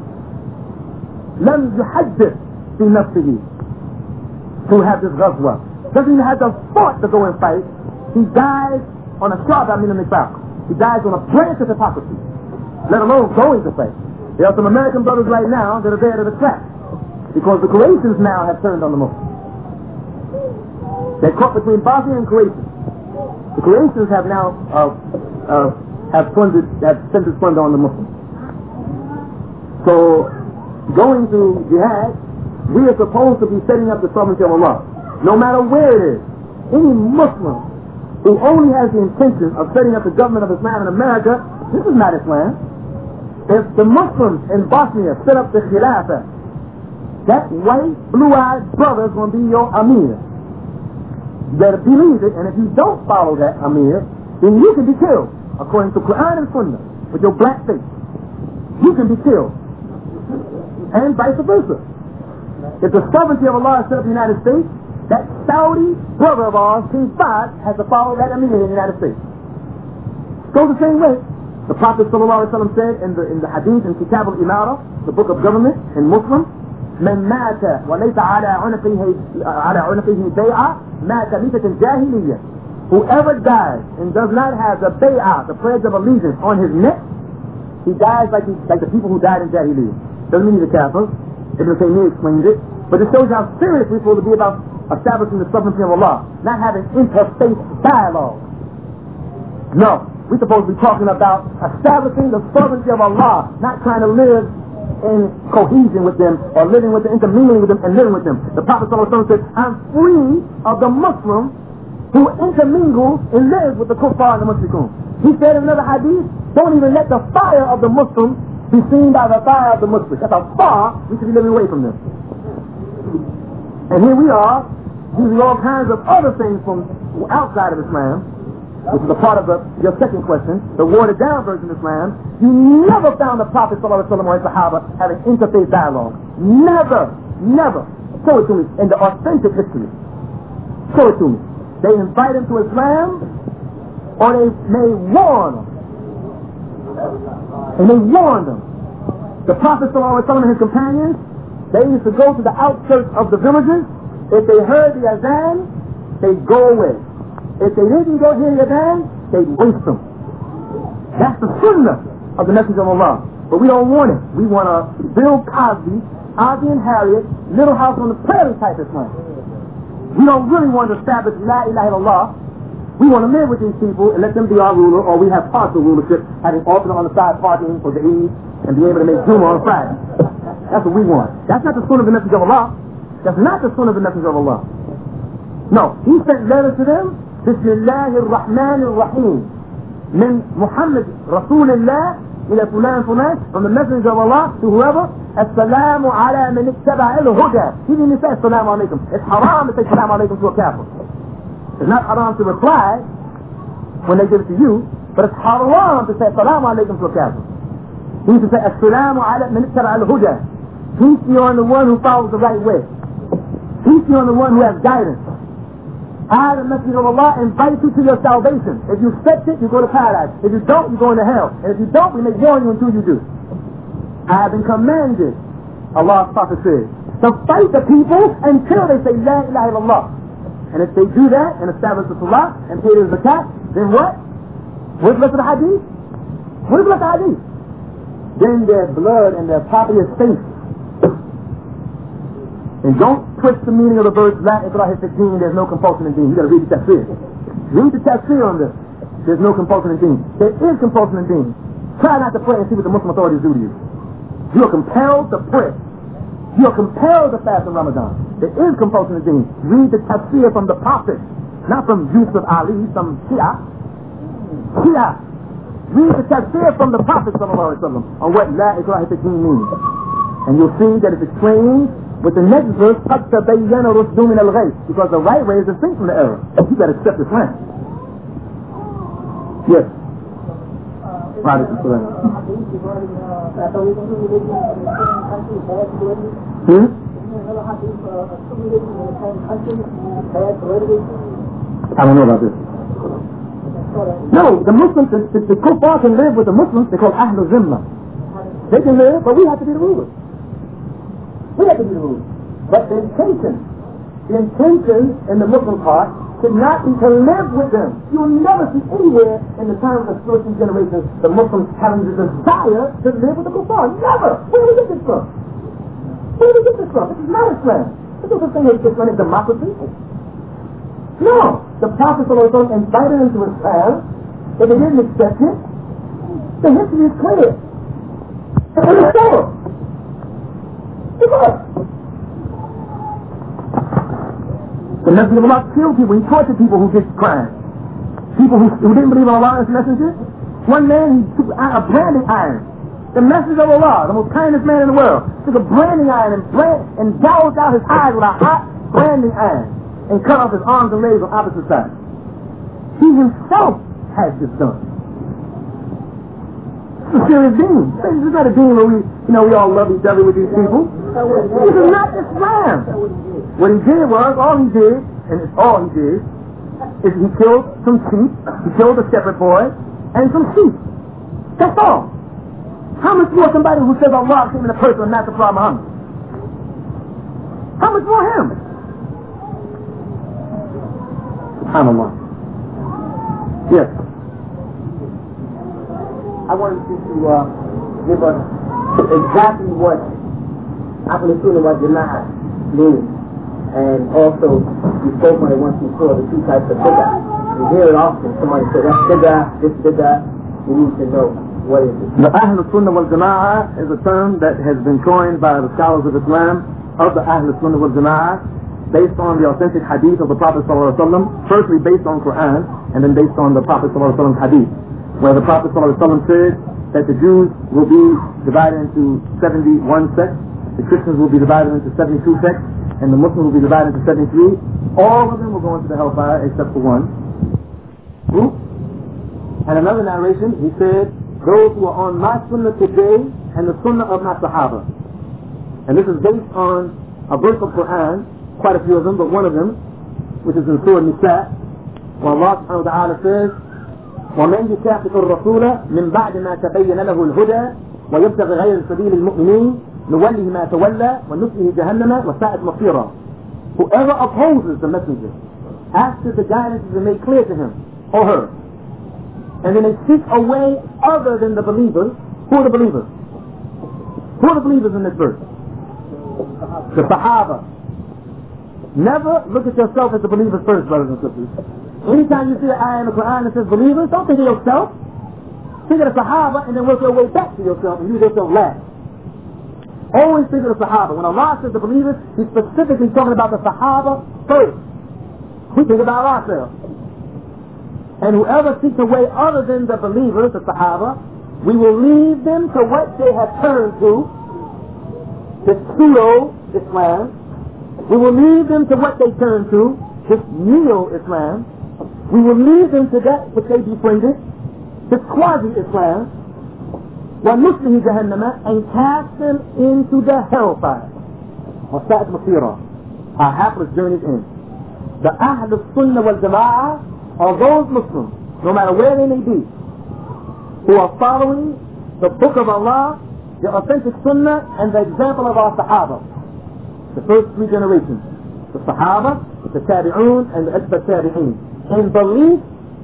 لم يحدث في نفسه, to have this ghazwa, doesn't even have the thought to go and fight, he dies on a shahada min al-nifaq. He dies on a branch of hypocrisy, let alone going to fight. There are some American brothers right now that are there to the trap, because the Croatians now have turned on the Muslims. They're caught between Bosnia and Croatia. The Croatians have now have centered plunder on the Muslims. So, going to jihad, we are supposed to be setting up the sovereignty of Allah. No matter where it is, any Muslim who only has the intention of setting up the government of Islam in America, this is not Islam. If the Muslims in Bosnia set up the Khilafah, that white, blue-eyed brother is going to be your Amir. You better believe it, and if you don't follow that Amir, then you can be killed, according to Quran and Sunnah, with your black face. You can be killed. And vice versa. If the sovereignty of Allah is set up in the United States, that Saudi brother of ours, King Fahd, has to follow that Amir in the United States. Goes the same way. The Prophet ﷺ said in the Hadith in Kitab al-Imara, the book of government in Muslim, من مات وليس على عنقه بيعة مات ميتة الجاهلية. Whoever dies and does not have the bay'ah, the pledge of allegiance, on his neck, he dies like the people who died in Jahiliyyah. Doesn't mean he's a kafir. Ibn Taymiyyah explains it. But it shows how serious we're supposed to be about establishing the sovereignty of Allah, not having interfaith dialogue. No, we're supposed to be talking about establishing the sovereignty of Allah, not trying to live in cohesion with them, or living with them, intermingling with them, and living with them. The Prophet ﷺ said, I'm free of the Muslim who intermingles and lives with the kuffar and the mushrikun. He said in another hadith, don't even let the fire of the Muslim be seen by the fire of the Muslim. That's how far we should be living away from them. And here we are, using all kinds of other things from outside of Islam, which is a part of your second question, the watered down version of Islam. You never found the Prophet ﷺ or his Sahaba having interfaith dialogue. Never. Show it to me in the authentic history. Show it to me. They invite him to Islam, or they may warn him. And they warned him. The Prophet ﷺ and his companions, they used to go to the outskirts of the villages. If they heard the azan, they'd go away. If they didn't go hear the adhan, they'd waste them. That's the sunnah of the message of Allah. But we don't want it. We want to Bill Cosby Ozzie and Harriet, Little House on the Prairie type Islam. We don't really want to establish La ilaha illallah. We want to live with these people and let them be our ruler, or we have partial rulership, having alternate on the side partying for the Eid and be able to make Juma on Friday. That's what we want. That's not the sunnah of the Messenger of Allah. That's not the sunnah of the Messenger of Allah. No, he sent letters to them. Bismillahir Rahmanir Rahim. Min Muhammad Rasulullah ila fulan fulan, from the Messenger of Allah to whoever. Assalamu ala man ittaba al-huda. He didn't say assalamu alaikum. It's haram to say assalamu alaikum to a kafir. It's not haram to reply when they give it to you, but it's haram to say assalamu alaikum to a kafir. He needs to say assalamu ala man ittaba al-huda. Peace be on the one who follows the right way. Peace be on the one who has guidance. I, the Messenger of Allah, invite you to your salvation. If you accept it, you go to paradise. If you don't, you go into hell. And if you don't, we may warn you until you do. I have been commanded, Allah's Prophet says, to fight the people until they say La ilaha illallah. And if they do that and establish the salah and pay the zakat, then what? What's left of the hadith? What is left of the hadith? Then their blood and their property is safe. And don't twist the meaning of the verse, La ikraha fi din, there's no compulsion in deen. You gotta read the tafsir. Read the tafsir on this. There's no compulsion in deen. There is compulsion in deen. Try not to pray and see what the Muslim authorities do to you. You are compelled to pray. You are compelled to fast in Ramadan. There is compulsion in deen. Read the tafsir from the Prophet, not from Yusuf Ali, some Shia. Shia. Read the tafsir from the Prophet sallallahu alaihi wasallam on what La ikraha fi din means. And you'll see that it's explained with the next verse, قَدْ تَبَيَّنَ رُشْدُ مِنَ الْغَيِّ, because the right way is distinct from the error. You better accept Islam. Yes. I don't know about this. No, the Muslims, the kuffar can live with the Muslims. They call Ahlul Zimma. They can live, but we have to be the rulers. We have to be the rulers. But the intention in the Muslim heart should not be to live with them. You will never see anywhere in the time of the first generation the Muslims having the desire to live with the kuffar. Never! Where do we get this from? Where do we get this from? This is not Islam. This is the thing that Islamic democracy. No! The Prophet ﷺ invited them to Islam. If they didn't accept it, the history is clear. It's over. The Messenger of Allah killed people. He tortured people who did crimes. People who didn't believe in Allah as messenger. One man, he took a branding iron. The Messenger of Allah, the most kindest man in the world, took a branding iron and gouged out his eyes with a hot branding iron and cut off his arms and legs on opposite sides. He himself had this done. It's a serious deen. This is not a deen where we all love each other with these people. This is not Islam. What he did was, all he did is he killed some sheep, he killed a shepherd boy, and some sheep. That's all. How much more somebody who says Allah came in a person and not the Prophet Muhammad? How much more him? SubhanAllah. Yes. I wanted you to give us exactly what Ahlul Sunnah wal Jama'ah means. And also, you spoke on it once before, the two types of bid'ah. You hear it often, somebody say, that's bid'ah, this bid'ah. You need to know, what is it? The Ahlul Sunnah wal Jama'ah is a term that has been coined by the scholars of Islam, of the Ahlul Sunnah wal Jama'ah, based on the authentic hadith of the Prophet ﷺ, firstly based on Quran, and then based on the Prophet ﷺ hadith, where the Prophet ﷺ said that the Jews will be divided into 71 sects, the Christians will be divided into 72 sects, and the Muslims will be divided into 73. All of them will go into the hellfire except for one group. And another narration, he said, those who are on my sunnah today and the sunnah of my Sahaba. And this is based on a verse of Quran, quite a few of them, but one of them, which is in Surah Nisa, where Allah subhanahu wa ta'ala says, وَمَنْ يُشَاقِقُ الرَّسُولَ مِنْ بَعْدِ مَا تَبَيَّنَ لَهُ الْهُدَى وَيَبْتَغِ غَيْرَ سَبِيلِ الْمُؤْمِنِينَ نُوَلِّهِ مَا تَوَلَّى وَنُصْلِهِ جَهَنَّمَ وَسَاءَتْ مَصِيرًا. Whoever opposes the messenger after the guidance has been made clear to him or her, and then they seek a way other than the believers. Who are the believers? Who are the believers in this verse? The Sahaba. Never look at yourself as a believer first, brothers and sisters. Anytime you see an ayah in the Quran that says believers, don't think of yourself. Think of the Sahaba and then work your way back to yourself and use yourself last. Always think of the Sahaba. When Allah says the believers, He's specifically talking about the Sahaba first. We think about ourselves. And whoever seeks a way other than the believers, the Sahaba, we will lead them to what they have turned to, this pseudo-Islam. We will lead them to what they turn to, this neo-Islam. We will lead them to that which they befriended, this quasi-Islam, وَنُسْلِهِ جَهَنَّمَ, and cast them into the hellfire. وَسَاءَتْ مَصِيرًا, our hapless journey's end. The Ahl al-Sunnah wal-Jama'ah are those Muslims, no matter where they may be, who are following the Book of Allah, the authentic Sunnah, and the example of our Sahaba. The first three generations. The Sahaba, the Tabi'un, and the Atba' Tabi'in. In belief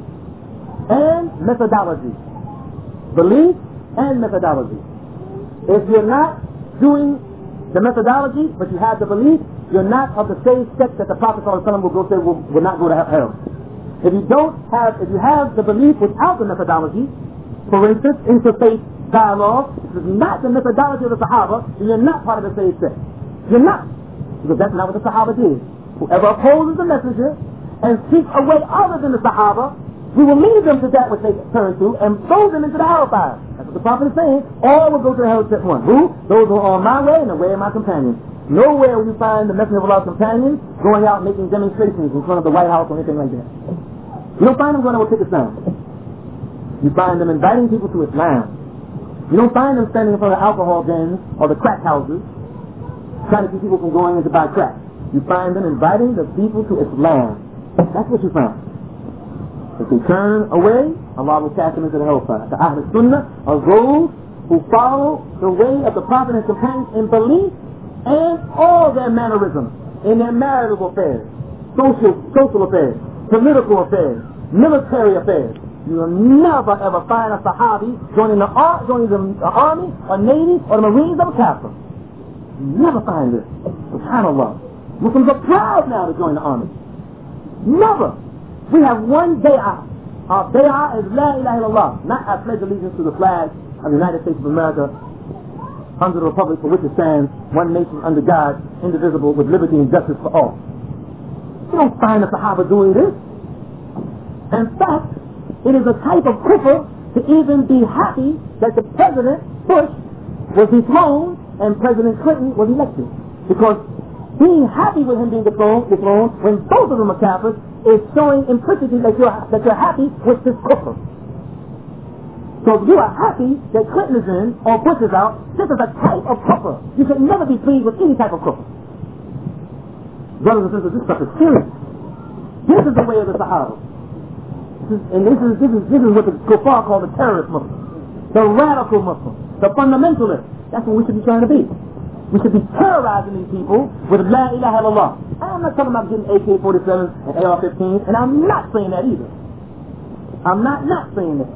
and methodology. Belief and methodology. If you're not doing the methodology, but you have the belief, you're not of the same sect that the Prophet ﷺ will not go to hell. If you have the belief without the methodology, for instance, interfaith dialogue, this is not the methodology of the Sahaba, then you're not part of the same sect. You're not. Because that's not what the Sahaba did. Whoever opposes the messenger and seeks a way other than the Sahaba, we will lead them to that which they turn to and throw them into the hellfire. That's what the Prophet is saying. All will go to hell except one. Who? Those who are on my way and the way of my companions. Nowhere will you find the messenger of Allah's companions going out making demonstrations in front of the White House or anything like that. You don't find them going to take Islam. You find them inviting people to Islam. You don't find them standing in front of alcohol dens or the crack houses trying to keep people from going in to buy crack. You find them inviting the people to Islam. That's what you find. If they turn away, Allah will cast them into the hellfire. The Ahl Sunnah are those who follow the way of the Prophet and companions in belief and all their mannerisms, in their marital affairs, social affairs, political affairs, military affairs. You will never ever find a Sahabi joining the army or navy or the Marines of a Catholic. Never find this. SubhanAllah. Muslims are proud now to join the army. Never. We have one bay'ah. Our bay'ah is La ilaha illallah. Not I pledge allegiance to the flag of the United States of America, under the republic for which it stands, one nation under God, indivisible, with liberty and justice for all. You don't find the Sahaba doing this. In fact, it is a type of kufr to even be happy that the President Bush was dethroned and President Clinton was elected. Because being happy with him being dethroned when both of them are Kafirs is showing implicitly that you're happy with this kufr. So if you are happy that Clinton is in or Bush is out, this is a type of kufr. You should never be pleased with any type of kufr. Brothers and sisters, this stuff is serious. This is the way of the Sahaba. This is what the kuffar call the terrorist Muslim, the radical Muslim, the fundamentalist. That's what we should be trying to be. We should be terrorizing these people with La ilaha illallah. I'm not talking about getting AK-47s and AR-15s, and I'm not saying that either. I'm not saying that.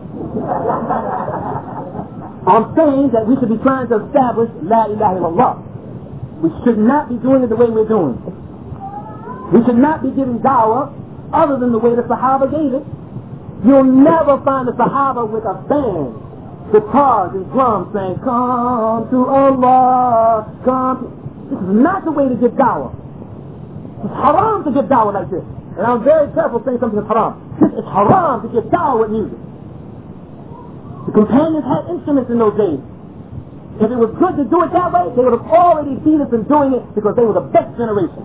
I'm saying that we should be trying to establish La ilaha illallah. We should not be doing it the way we're doing. We should not be giving da'wah other than the way the Sahaba gave it. You'll never find a Sahaba with a band, guitars and drums saying, come to Allah, come to... This is not the way to give da'wah. It's haram to give da'wah like this. And I'm very careful saying something is haram. This is haram to give da'wah with music. The companions had instruments in those days. If it was good to do it that way, they would have already beat us in doing it because they were the best generation.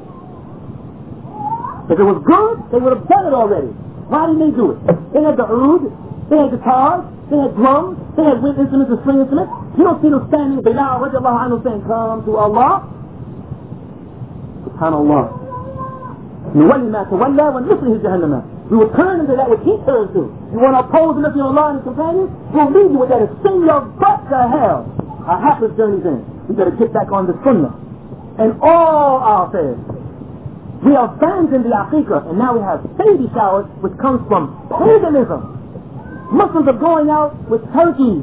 If it was good, they would have done it already. Why didn't they do it? They had the oud, they had guitars, they had drums, they had wind instruments and string instruments. You don't see them standing, Bilal radiallahu anhu saying, come to Allah. SubhanAllah. نُوَلِّ مَا تَوَلَّى وَنُسْلِهِ جَهَنَّمَ. We will turn into that which he turns to. You want to oppose the Messenger of Allah and his companions? We'll lead you with that and send your butt to hell. Our hapless journey's in. We better get back on the sunnah. And all our affairs. We have abandoned the aqiqah, and now we have baby showers, which comes from paganism. Muslims are going out with turkeys,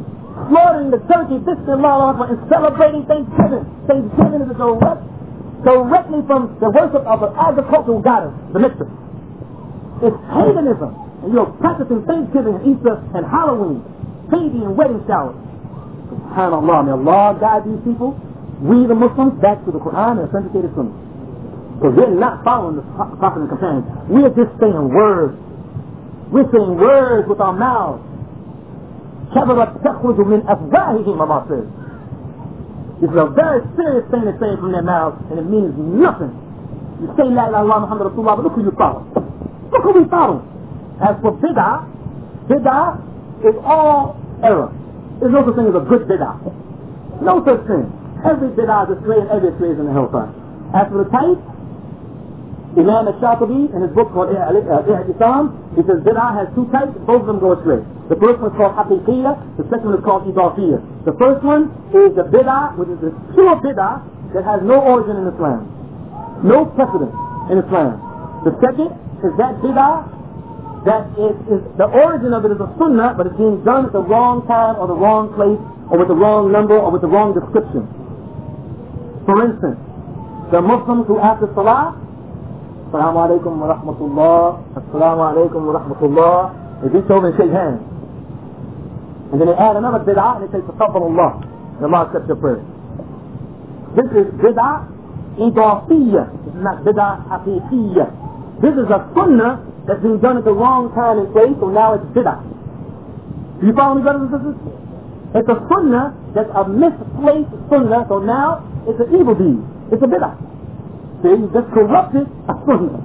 slaughtering the turkey, Bismillah, and celebrating Thanksgiving. Thanksgiving is directly from the worship of an agricultural goddess, the Mithra. It's paganism. And you're practicing Thanksgiving and Easter and Halloween, baby and wedding showers. SubhanAllah, may Allah guide these people, we the Muslims, back to the Quran and authenticated Sunnah. Because we're not following the Prophet and companions. We're just saying words. We're saying words with our mouths. كَبَرَتْ تَخْرُجُ مِنْ أَفْوَاهِهِمْ, Allah says. This is a very serious thing they're saying from their mouths, and it means nothing. You say La ilaha illallah Muhammad Rasulullah, but look who you follow. Look who we follow. As for bid'ah, bid'ah is all error. There's no such thing as a good bid'ah. No such thing. Every bid'ah is a stray and every stray is in the hellfire. As for the type, Imam al-Shatibi in his book called I'tisam, he says bid'ah has two types, both of them go astray. The first one is called haqiqiyya, the second one is called idafiyya. The first one is the bid'ah, which is the pure bid'ah that has no origin in Islam. No precedent in Islam. The second is that bid'ah that is the origin of it is a sunnah, but it's being done at the wrong time or the wrong place or with the wrong number or with the wrong description. For instance, the Muslims who after salah, Assalamu alaikum wa rahmatullah, Assalamu alaikum wa rahmatullah, they reach over and shake hands. And then they add another bid'ah and they say Taqabbalullah, and Allah accepts your prayer. This is bid'ah idafiyya. This is not bid'ah haqiqiyya. This is a sunnah that's been done at the wrong time and place, so now it's bid'ah. Do you follow me, brothers and sisters? It's a sunnah that's a misplaced sunnah, so now it's an evil deed. It's a bid'ah. See, you just corrupted a sunnah.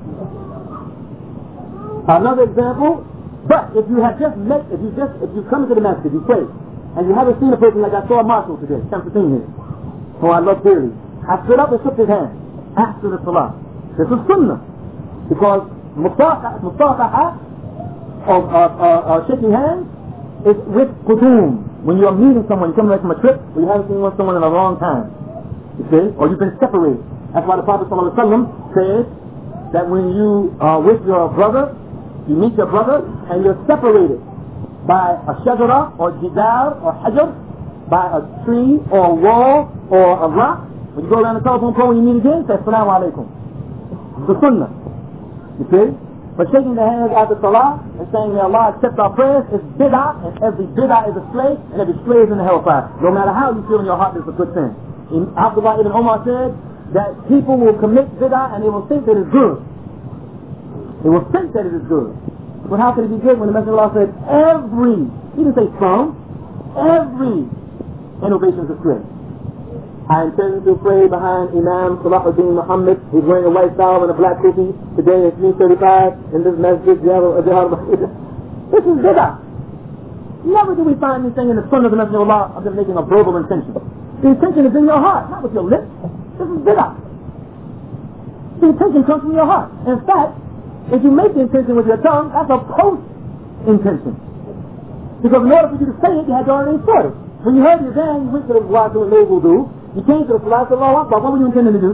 Another example, but if you have just met, if you come into the masjid, you pray, and you haven't seen a person like I saw a marshal today, Shamsuddin here, who I love dearly. I stood up and shook his hand after the salah. This is sunnah. Because musafaha of shaking hands is with qudum. When you are meeting someone, you come back from a trip, or you haven't seen someone in a long time. You see? Or you've been separated. That's why the Prophet ﷺ says that when you are with your brother, you meet your brother, and you're separated by a shajara, or jidar, or hajar, by a tree, or a wall, or a rock. When you go around the telephone pole and you meet again, say Assalamu alaikum. It's the sunnah. You see? But shaking the hands after salah and saying may Allah accept our prayers is bid'ah, and every bid'ah is a slave, and every slave is in the hellfire. No matter how you feel in your heart, it's a good thing. Abdullah ibn Umar said that people will commit bid'ah and they will think that it's good. They will think that it is good. But how can it be good when the Messenger of Allah said he didn't say some, every innovation is a slave. I intend to pray behind Imam Salahuddin Muhammad. He's wearing a white towel and a black kufi. Today at 3:35 in this masjid. This is bid'ah. Never do we find anything in the sunnah of the Messenger of Allah of them making a verbal intention. The intention is in your heart, not with your lips. This is bid'ah. The intention comes from your heart. In fact, if you make the intention with your tongue, that's a post-intention. Because in order for you to say it, you had to already say it. When you heard the adhan, you went to the wa'atu and made wudu. You came to the salah, Allahu Akbar. What were you intending to do?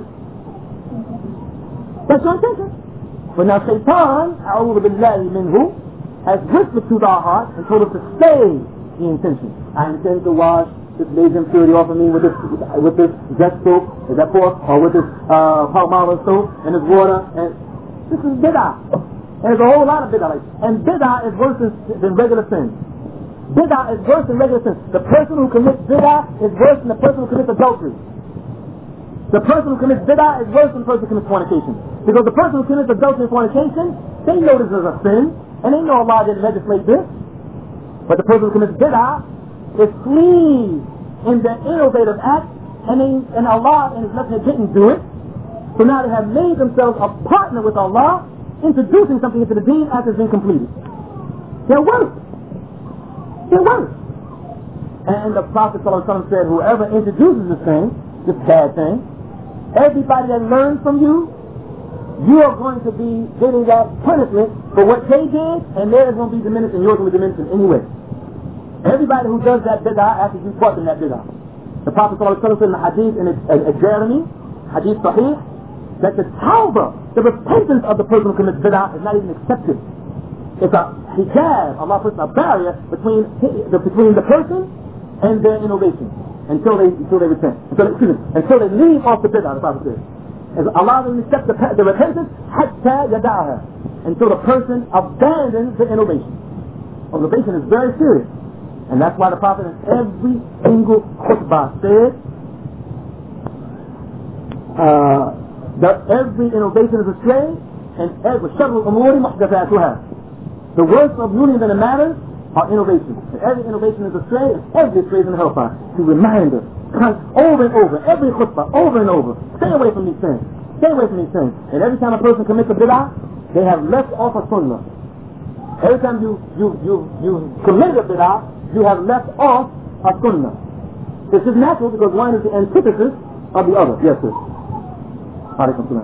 That's your intention. But now Shaitan, a'udhu billahi minhu, has whispered to our heart and told us to say the intention. I intend to wash this lazy impurity off of me with this zest soap, is that pork, or with this palmolive soap and this water. And this is bid'ah. And there's a whole lot of bid'ah. And bid'ah is worse than regular sin. Bid'ah is worse than regular sin. The person who commits bid'ah is worse than the person who commits adultery. The person who commits bid'ah is worse than the person who commits fornication. Because the person who commits adultery and fornication, they know this is a sin, and they know Allah didn't legislate this. But the person who commits bid'ah is clean in their innovative act, and Allah and His Messenger didn't do it. So now they have made themselves a partner with Allah, introducing something into the deen after it's been completed. They're worse. They're worse. And the Prophet ﷺ said, whoever introduces this thing, this bad thing, everybody that learns from you, you are going to be getting that punishment for what they did, and theirs is going to be diminished, and yours will be diminished in any way. Everybody who does that bid'ah after you taught them that bid'ah. The Prophet ﷺ said in the hadith in Jeremy, hadith sahih, that the tawbah, the repentance of the person who commits bid'ah is not even accepted. It's a hijab. Allah puts a barrier between the person and their innovation until they repent. Until they leave off the bid'ah, the Prophet says. As Allah will accept the repentance, حَتَّى يَدَعَهَا, until the person abandons the innovation. Innovation is very serious. And that's why the Prophet in every single khutbah said that every innovation is astray, and شَرُّ الْأُمُورِ مُحْدَثَاتُهَا. The worst of unions and the matters are innovations. And every innovation is astray, and every astray is in the hellfire. To remind us, over and over, every khutbah, over and over, stay away from these things. Stay away from these things. And every time a person commits a bid'ah, they have left off a sunnah. Every time you commit a bid'ah, you have left off a sunnah. This is natural because one is the antithesis of the other. Yes, sir. Alaikum salam.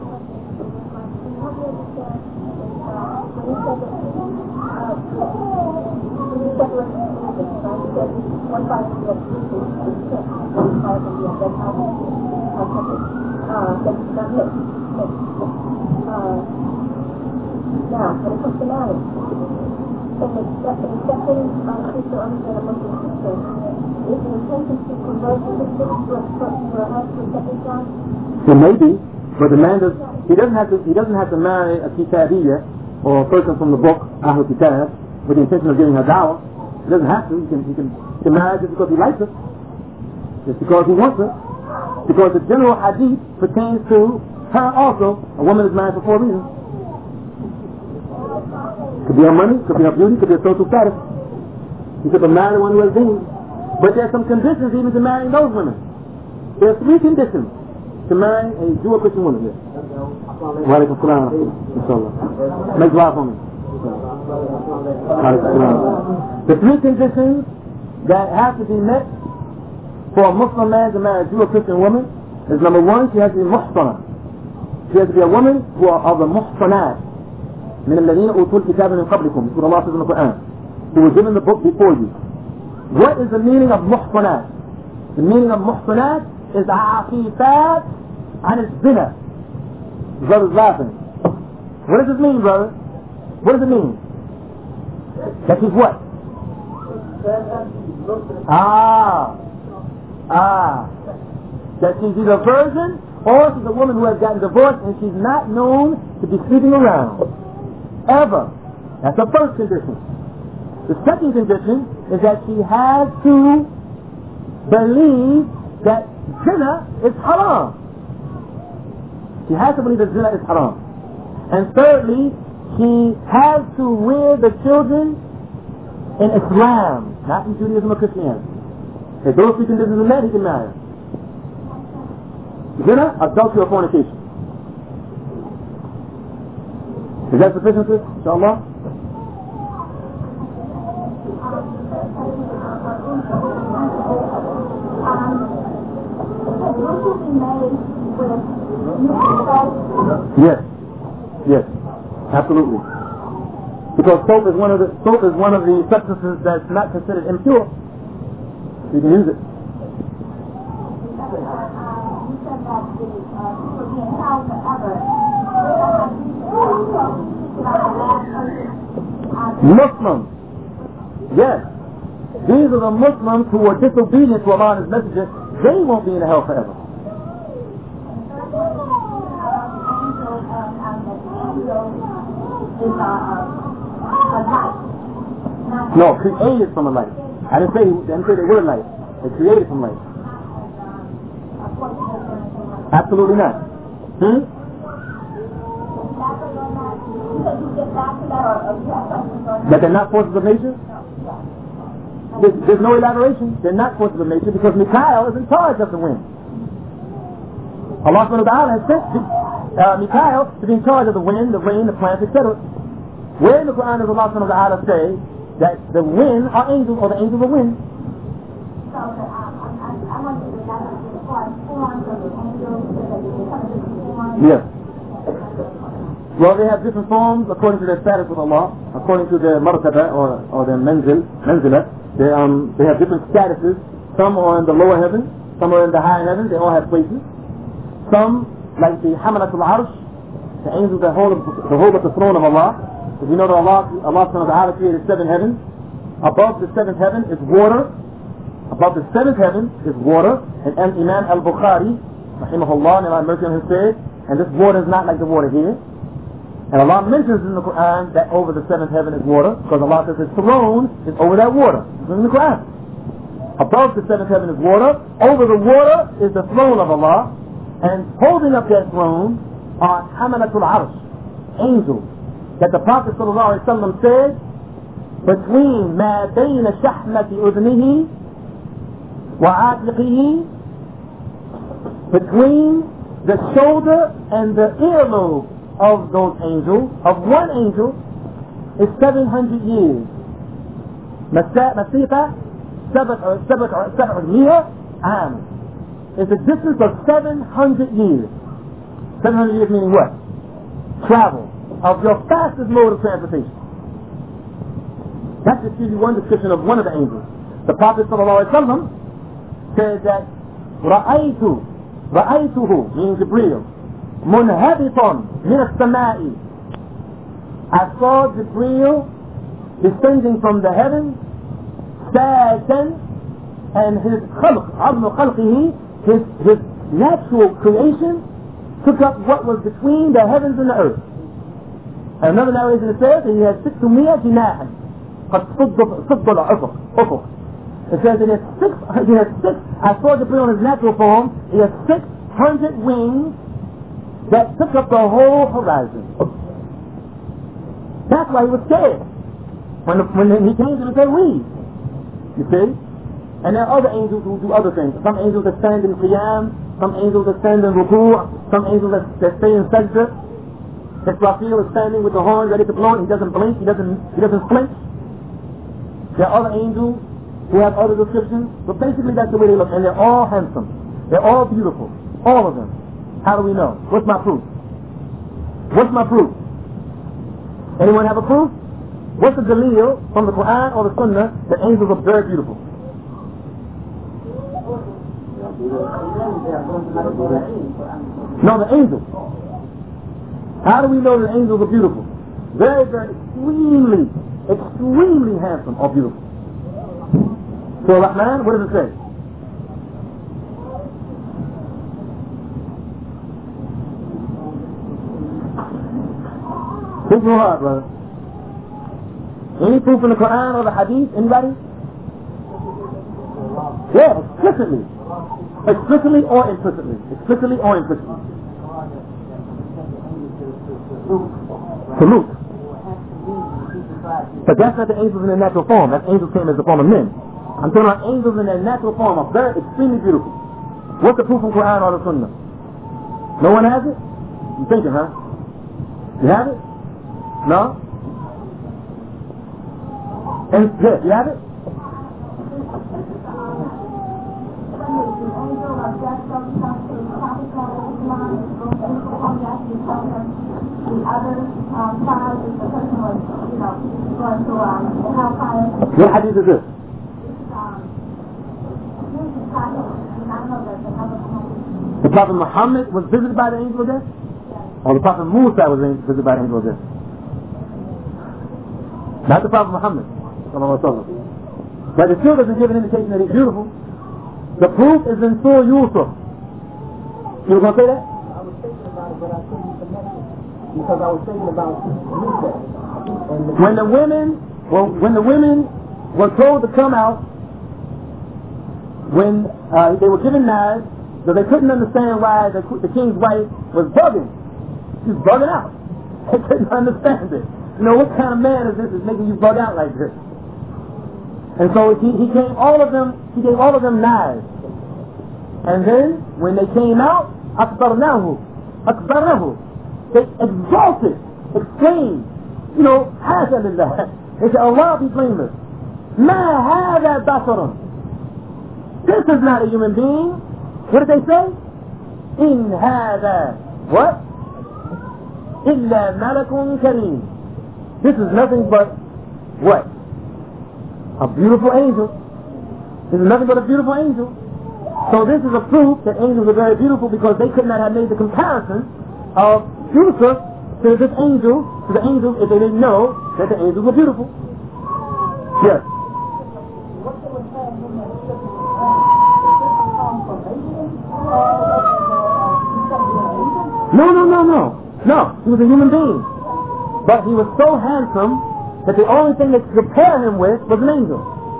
Now, when it comes to marriage, in accepting Christian understand a Muslim Christian, is the intention to convert the Christian to a house to accept Islam? It may be, but the man he doesn't have to marry a kitabiyya or a person from the book Ahlul Kitab with the intention of giving her dawah. He doesn't have to. He can marry just because he likes her, just because he wants her, because the general hadith pertains to her also. A woman is married for 4 reasons. Could be her money, could be her beauty, could be her social status. He could marry one who has deen. But there are some conditions even to marrying those women. There are 3 conditions to marry a Jew or Christian woman here. Wa alaikum salam. Inshallah. Make dua for me. The 3 conditions that have to be met for a Muslim man to marry a Jew or Christian woman is, number 1, she has to be muhsana. She has to be a woman who are of the muhsanat. من الذين أوتوا الكتاب من قبلكم. That's what Allah says in the Quran. Who was given the book before you. What is the meaning of muhsanat? The meaning of muhsanat is عفيفات عن الزنا. Brother's laughing. What does it mean, brother? What does it mean? That she's what? That she's either a virgin or she's a woman who has gotten divorced and she's not known to be sleeping around. Ever. That's the first condition. The second condition is that she has to believe that zina is haram. She has to believe that zina is haram. And thirdly, she has to rear the children in Islam, not in Judaism or Christianity. If those 3 conditions are met, he can marry her. Zina, adultery or fornication. Is that sufficient, sis? Inshallah? Yes, absolutely. Because soap is one of the substances that's not considered impure. You can use it. Muslims. Yes. These are the Muslims who are disobedient to Allah and His Messenger. They won't be in the hell forever. No, created from a light. I didn't say they were light. They created from light. Absolutely not. That they're not forces of nature? There's no elaboration. They're not forces of nature because Mikael is in charge of the wind. Allah subhanahu wa ta'ala has sent Mikael to be in charge of the wind, the rain, the plants, etc. Where in the Quran does Allah subhanahu wa ta'ala say that the wind are angels or the angels of wind? Yes. Well, they have different forms according to their status with Allah, according to their martaba or their manzila. They have different statuses. Some are in the lower heaven, some are in the higher heaven. They all have places. Some, like the Hamalatul Arsh, the angels that hold up the throne of Allah. If you know that Allah subhanahu wa ta'ala created 7 heavens. Above the 7th heaven is water. About the seventh heaven is water, and Imam al-Bukhari, rahimahullah, may Allah mercy on his said, and this water is not like the water here. And Allah mentions in the Quran that over the seventh heaven is water, because Allah says his throne is over that water. This is in the Quran. Above the seventh heaven is water, over the water is the throne of Allah, and holding up that throne are Hamalatul Arsh, angels, that the Prophet ﷺ said, between ما بين شحمة أذنه وعاتقه, between the shoulder and the earlobe of those angels, of one angel, is 700 years. مسيرة 700 عام. It's a distance of 700 years. 700 years meaning what? Travel of your fastest mode of transportation. That's just give you one description of one of the angels. The Prophet ﷺ said that رأيته meaning Jibreel منهبطا من السماء. I saw Jibreel descending from the heavens, ساجا, and his خلق, عظم خلقه, his natural creation took up what was between the heavens and the earth. And another narration says that he had 600 جناحا قد صد الأفق. It says that he had six, I saw Jibreel in his natural form, he had 600 wings that took up the whole horizon. That's why he was scared when he came to him and said, read. You see? And there are other angels who do other things. Some angels that stand in qiyam, some angels that stand in ruku', some angels that stay in sajda. Israfil is standing with the horn ready to blow, and he doesn't blink, he doesn't flinch. There are other angels who have other descriptions, but basically that's the way they look, and they're all handsome. They're all beautiful. All of them. How do we know? What's my proof? What's my proof? Anyone have a proof? What's the dalil from the Quran or the Sunnah that angels are very beautiful? No, the angels. How do we know that angels are beautiful? Very, very, extremely handsome or beautiful. So Rahman, what does it say? Think real hard, brother. Any proof in the Quran or the Hadith? Anybody? Yeah, explicitly. Explicitly or implicitly. Explicitly or implicitly. Salute. But that's not the angels in their natural form. That's angels came as the form of men. I'm talking about angels in their natural form are very extremely beautiful. What's the proof from Quran or the Sunnah? No one has it? You thinking, huh? You have it? No? And yes, you have it? What hadith is this? The Prophet Muhammad was visited by the angel of death? Or the Prophet Musa was visited by the angel of death? Not the Prophet Muhammad. But it still doesn't give an indication that he's beautiful. The proof is in Surah Yusuf. You were going to say that? I was thinking about it, but I couldn't connect it. Because I was thinking about Yusuf. When the women were told to come out, when they were given knives, so they couldn't understand why the king's wife was bugging. She was bugging out. They couldn't understand it. You know, what kind of man is this that's making you bug out like this? And so he gave all of them knives. And then, when they came out, أكبرناه. They exalted, exclaimed, you know, حاشا لله. They said, Allah be blameless. ما هذا بشر. This is not a human being. What did they say? إن هذا what? إلا ملك كريم. This is nothing but what? A beautiful angel. This is nothing but a beautiful angel. So this is a proof that angels are very beautiful because they could not have made the comparison of Yusuf to the angels if they didn't know that the angels were beautiful. Yes. No, he was a human being. But he was so handsome that the only thing they could compare him with was an angel.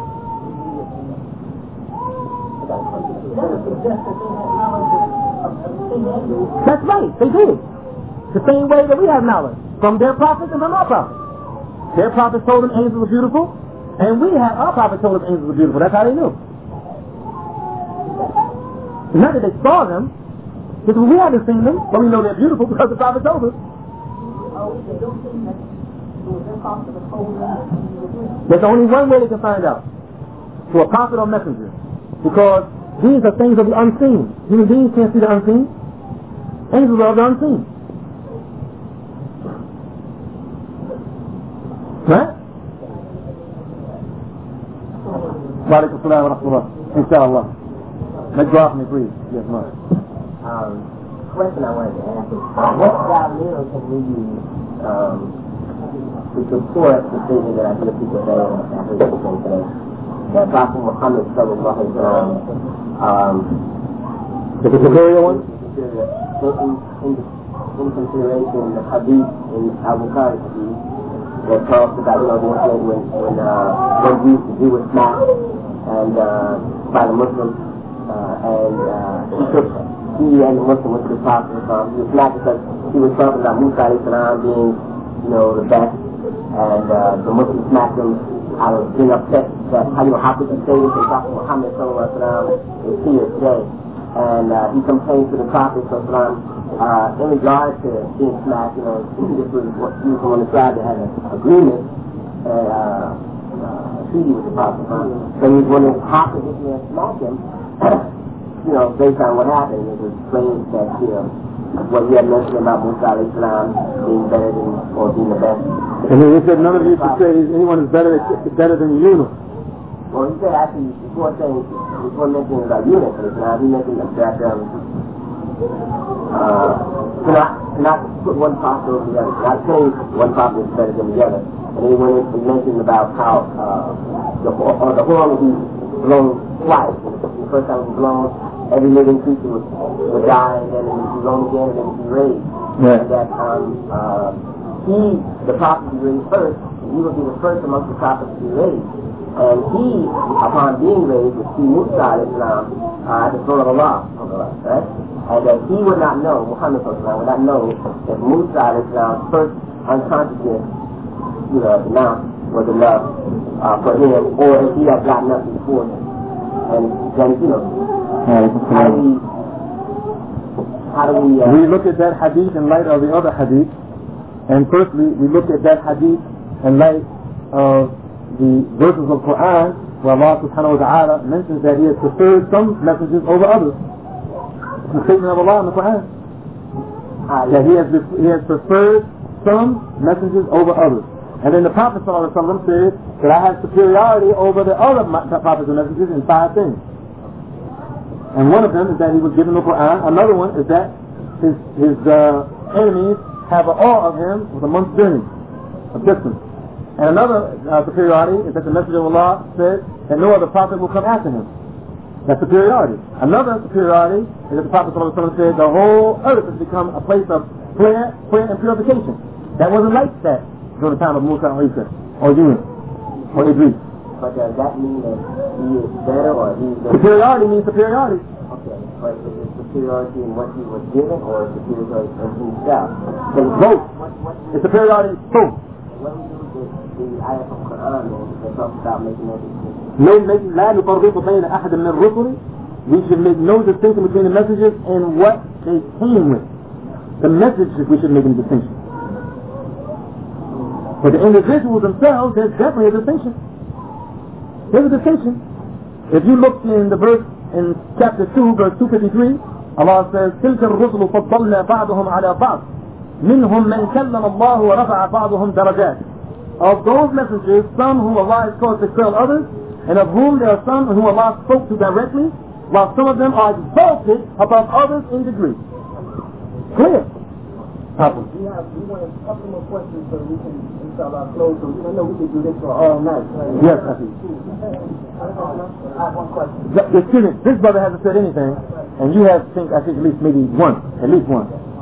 That's right, they did. The same way that we have knowledge from their prophets and from our prophets. Their prophets told them angels were beautiful, and our prophets told us angels were beautiful. That's how they knew. Not that they saw them, because we haven't seen them, but we know they're beautiful because the prophet told us. There's only one way they can find out. Through a prophet or messenger. Because these are things of the unseen. Human beings can't see the unseen. Angels are of the unseen. Right? Wa alaikum assalam wa rahmatullah. Inshallah. Let's go off me, please. Yes, ma'am. Question I wanted to ask is, what dalil can we use to support the statement that I hear people say, and I heard people say today, that Prophet Muhammad sallallahu alaihi wasallam, the superior one? In consideration the hadith in Abu Bukhari hadith that talks about, the incident when Jew was smacked and by the Muslims, he and the Muslim went to the Prophet. He was smacked because he was talking about Musa alayhi salam being, the best, and the Muslims smacked him out of being upset that how could you say this to Prophet Muhammad sallallahu alaihi wasallam is here today. And he complained to the Prophet sallallahu alaihi wasallam in regard to being smacked. This was what he was on the side that had an agreement and treaty with the Prophet. So he was wondering how could this man smack him. Based on what happened, it was explained that what he had mentioned about Musa alayhi salam being better than, or being the best. And then he said none of you should say anyone is better than Yunus. Well, he said actually before mentioning about Yunus alayhi salam, he mentioned that not put one prophet over the other, not saying one prophet is better than the other. And then when he mentioned about how the horn would be blown twice. The first time it was blown, every living creature would die, and then it would be blown again, and then it would be raised. Right. And that the prophet would be raised first, and he would be the first amongst the prophets to be raised. And he, upon being raised, would see Musa alayhi salam at the throne of Allah, right? And that he would not know, Muhammad would not know that Musa alayhi salam's first unconsciousness, announced was enough for him, or if he had gotten nothing before him. And then, how do we we look at that hadith in light of the other hadith, and firstly, we look at that hadith in light of the verses of Quran, where Allah subhanahu wa ta'ala mentions that He has preferred some messages over others. It's the statement of Allah in the Quran. That He has preferred some messages over others. And then the Prophet ﷺ said that I have superiority over the other prophets and messengers in 5 things. And one of them is that he was given the Quran. Another one is that his enemies have an awe of him with a month's journey of distance. And another superiority is that the Messenger of Allah said that no other prophet will come after him. That's superiority. Another superiority is that the Prophet ﷺ said the whole earth has become a place of prayer and purification. That wasn't like that during the time of Musa or Isa, or Yunus, or Idris. But does that mean that he is better, or he's better? Superiority means superiority. Okay, but is it superiority in what he was given, or superiority in himself? Both. It's superiority both. What do we do with the ayah from Quran that talks about making no distinction? We should make no distinction between the messages and what they came with. The messages we should make a distinction. But the individuals themselves, there's definitely a distinction. There's a distinction. If you look in the verse in chapter 2, verse 253, Allah says, تِلْكَ الرُّسُلُ فَضَّلْنَا بَعْضُهُم عَلَى بَعْضٍ مِنْهُم مَنْ كَلَّمَ اللَّهُ وَرَفَعَ بَعْضُهُم دَرَجَاتٍ. Of those messengers, some whom Allah has caused to excel others, and of whom there are some whom Allah spoke to directly, while some of them are exalted above others in degree. Clear? We want a couple more questions so we can inshallah close. So I know we could do this for all night. Right? Yes, I see. I have one question. Excuse me, this brother hasn't said anything, and you have think at least maybe one, at least one.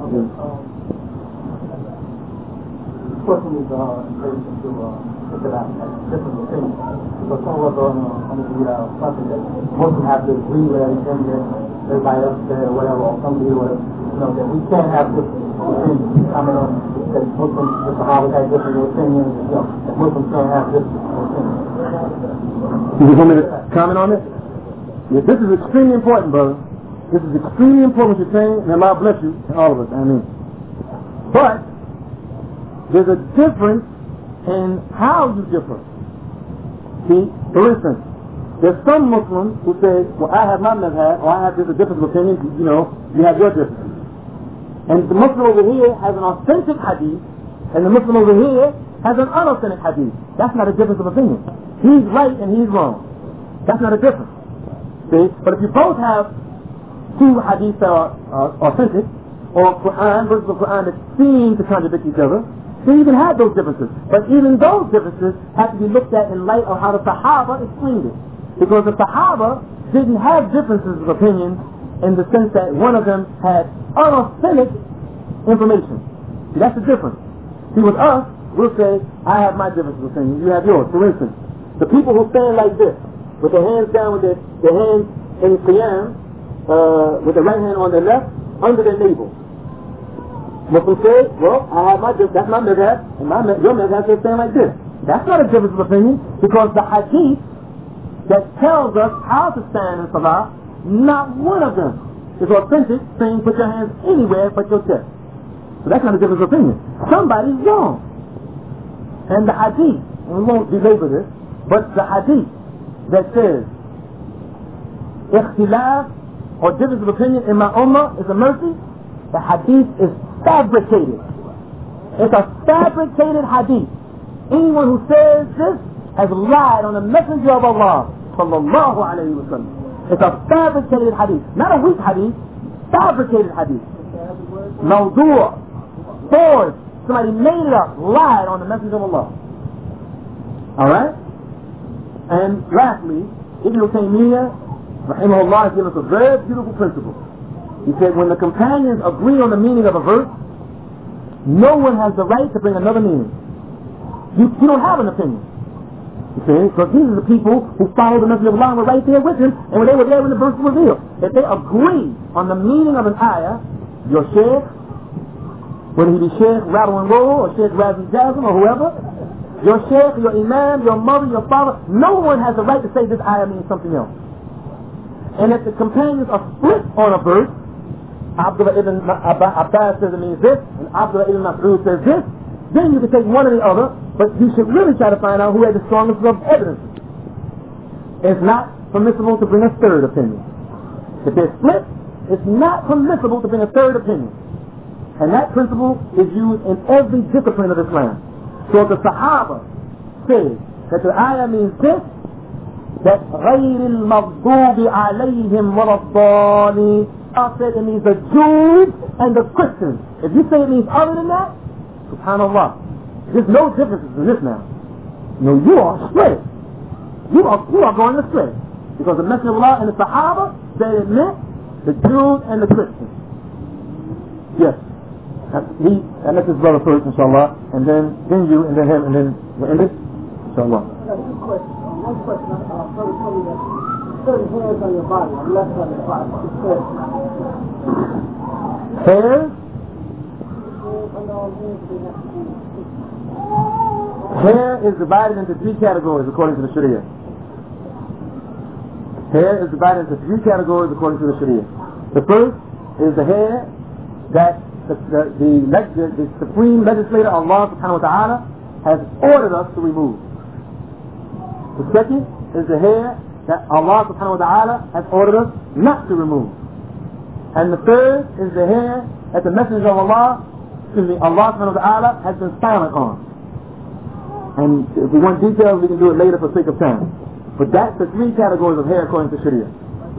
question is related to look at different opinions. So some of us are on the something that Muslims have to agree with everything that everybody else said or whatever, or somebody or that we can't have different opinions. Comment on that Muslims, the Sahabas have different opinions, that Muslims can't have different opinions. You just want me to comment on this? Yes, this is extremely important, brother. This is extremely important what you're saying, and Allah bless you, and all of us, I mean. But there's a difference in how you differ. See, for instance, there's some Muslims who say, well, I have my madhab, or I have just a difference of opinion, you have your difference. And the Muslim over here has an authentic hadith, and the Muslim over here has an unauthentic hadith. That's not a difference of opinion. He's right and he's wrong. That's not a difference. See? But if you both have two hadiths that are authentic, or Quran verses of Quran that seem to contradict each other, then you can have those differences. But even those differences have to be looked at in light of how the Sahaba explained it. Because the Sahaba didn't have differences of opinion in the sense that one of them had unauthentic information. See, that's the difference. See, with us, we'll say, I have my difference of opinion, you have yours. For instance, the people who stand like this, with their hands down, with their hands in qiyam, with the right hand on their left, under their navel. Muslims say, well, I have my difference, that's my madhab, and your madhab says stand like this. That's not a difference of opinion, because the hadith that tells us how to stand in salah, not one of them is authentic, saying put your hands anywhere but your chest. So that's not a difference of opinion. Somebody's wrong. And the hadith, and we won't belabor this, but the hadith that says ikhtilaf or difference of opinion in my ummah is a mercy, the hadith is fabricated. It's a fabricated hadith. Anyone who says this has lied on the messenger of Allah sallallahu alayhi wa sallam. It's a fabricated hadith. Not a weak hadith, fabricated hadith. Mawdu', forged. Somebody made it up, lied on the messenger of Allah. Alright? And lastly, Ibn Taymiyyah, rahimahullah, has given us a very beautiful principle. He said, when the companions agree on the meaning of a verse, no one has the right to bring another meaning. You don't have an opinion. You see? Because these are the people who followed the messenger of Allah and were right there with him, and they were there when the verse was revealed. If they agree on the meaning of an ayah, your sheikh, whether he be Sheikh Rattle and Roll or Sheikh Razi Jasm or whoever, your Sheikh, your Imam, your mother, your father, no one has the right to say this ayah means something else. And if the companions are split on a verse, Abdullah ibn Abbas says it means this, and Abdullah ibn Mas'ud says this, then you can take one or the other, but you should really try to find out who had the strongest of evidence. It's not permissible to bring a third opinion. If they're split, it's not permissible to bring a third opinion. And that principle is used in every discipline of Islam. So if the Sahaba say that the ayah means this, that غَيْرِ الْمَغْضُوبِ عَلَيْهِمْ وَلَا الضَّالِينَ, I said it means the Jews and the Christians. If you say it means other than that, subhanallah, there's no differences in this now. No, you are astray. You are going astray. Because the Messenger of Allah and the Sahaba said it meant the Jews and the Christians. Yes. And let this brother first, inshallah, and then you, and then him, and then we'll end it, inshallah. One question, brother told me that certain hairs on your body, on the left side of your body, hairs? Hair is divided into three categories according to the Sharia. Hair is divided into three categories according to the Sharia. The first is the hair that the supreme legislator, Allah subhanahu wa ta'ala, has ordered us to remove. The second is the hair that Allah subhanahu wa ta'ala has ordered us not to remove. And the third is the hair that the Messenger of Allah, Allah subhanahu wa ta'ala has been silent on. And if we want details, we can do it later for sake of time. But that's the three categories of hair according to Sharia.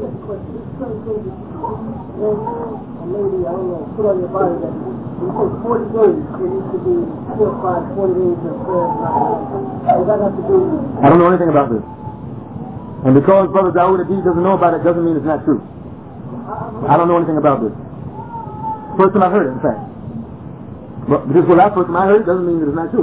Maybe, I don't know, put on your body that you take 40 days, it needs to be purified, 40 days of prayer. Does that have to do with it? I don't know anything about this. And because Brother Dawood Adid doesn't know about it, doesn't mean it's not true. I don't know anything about this. first time I've heard it, in fact. But this is the last first time I heard it, doesn't mean that it's not true.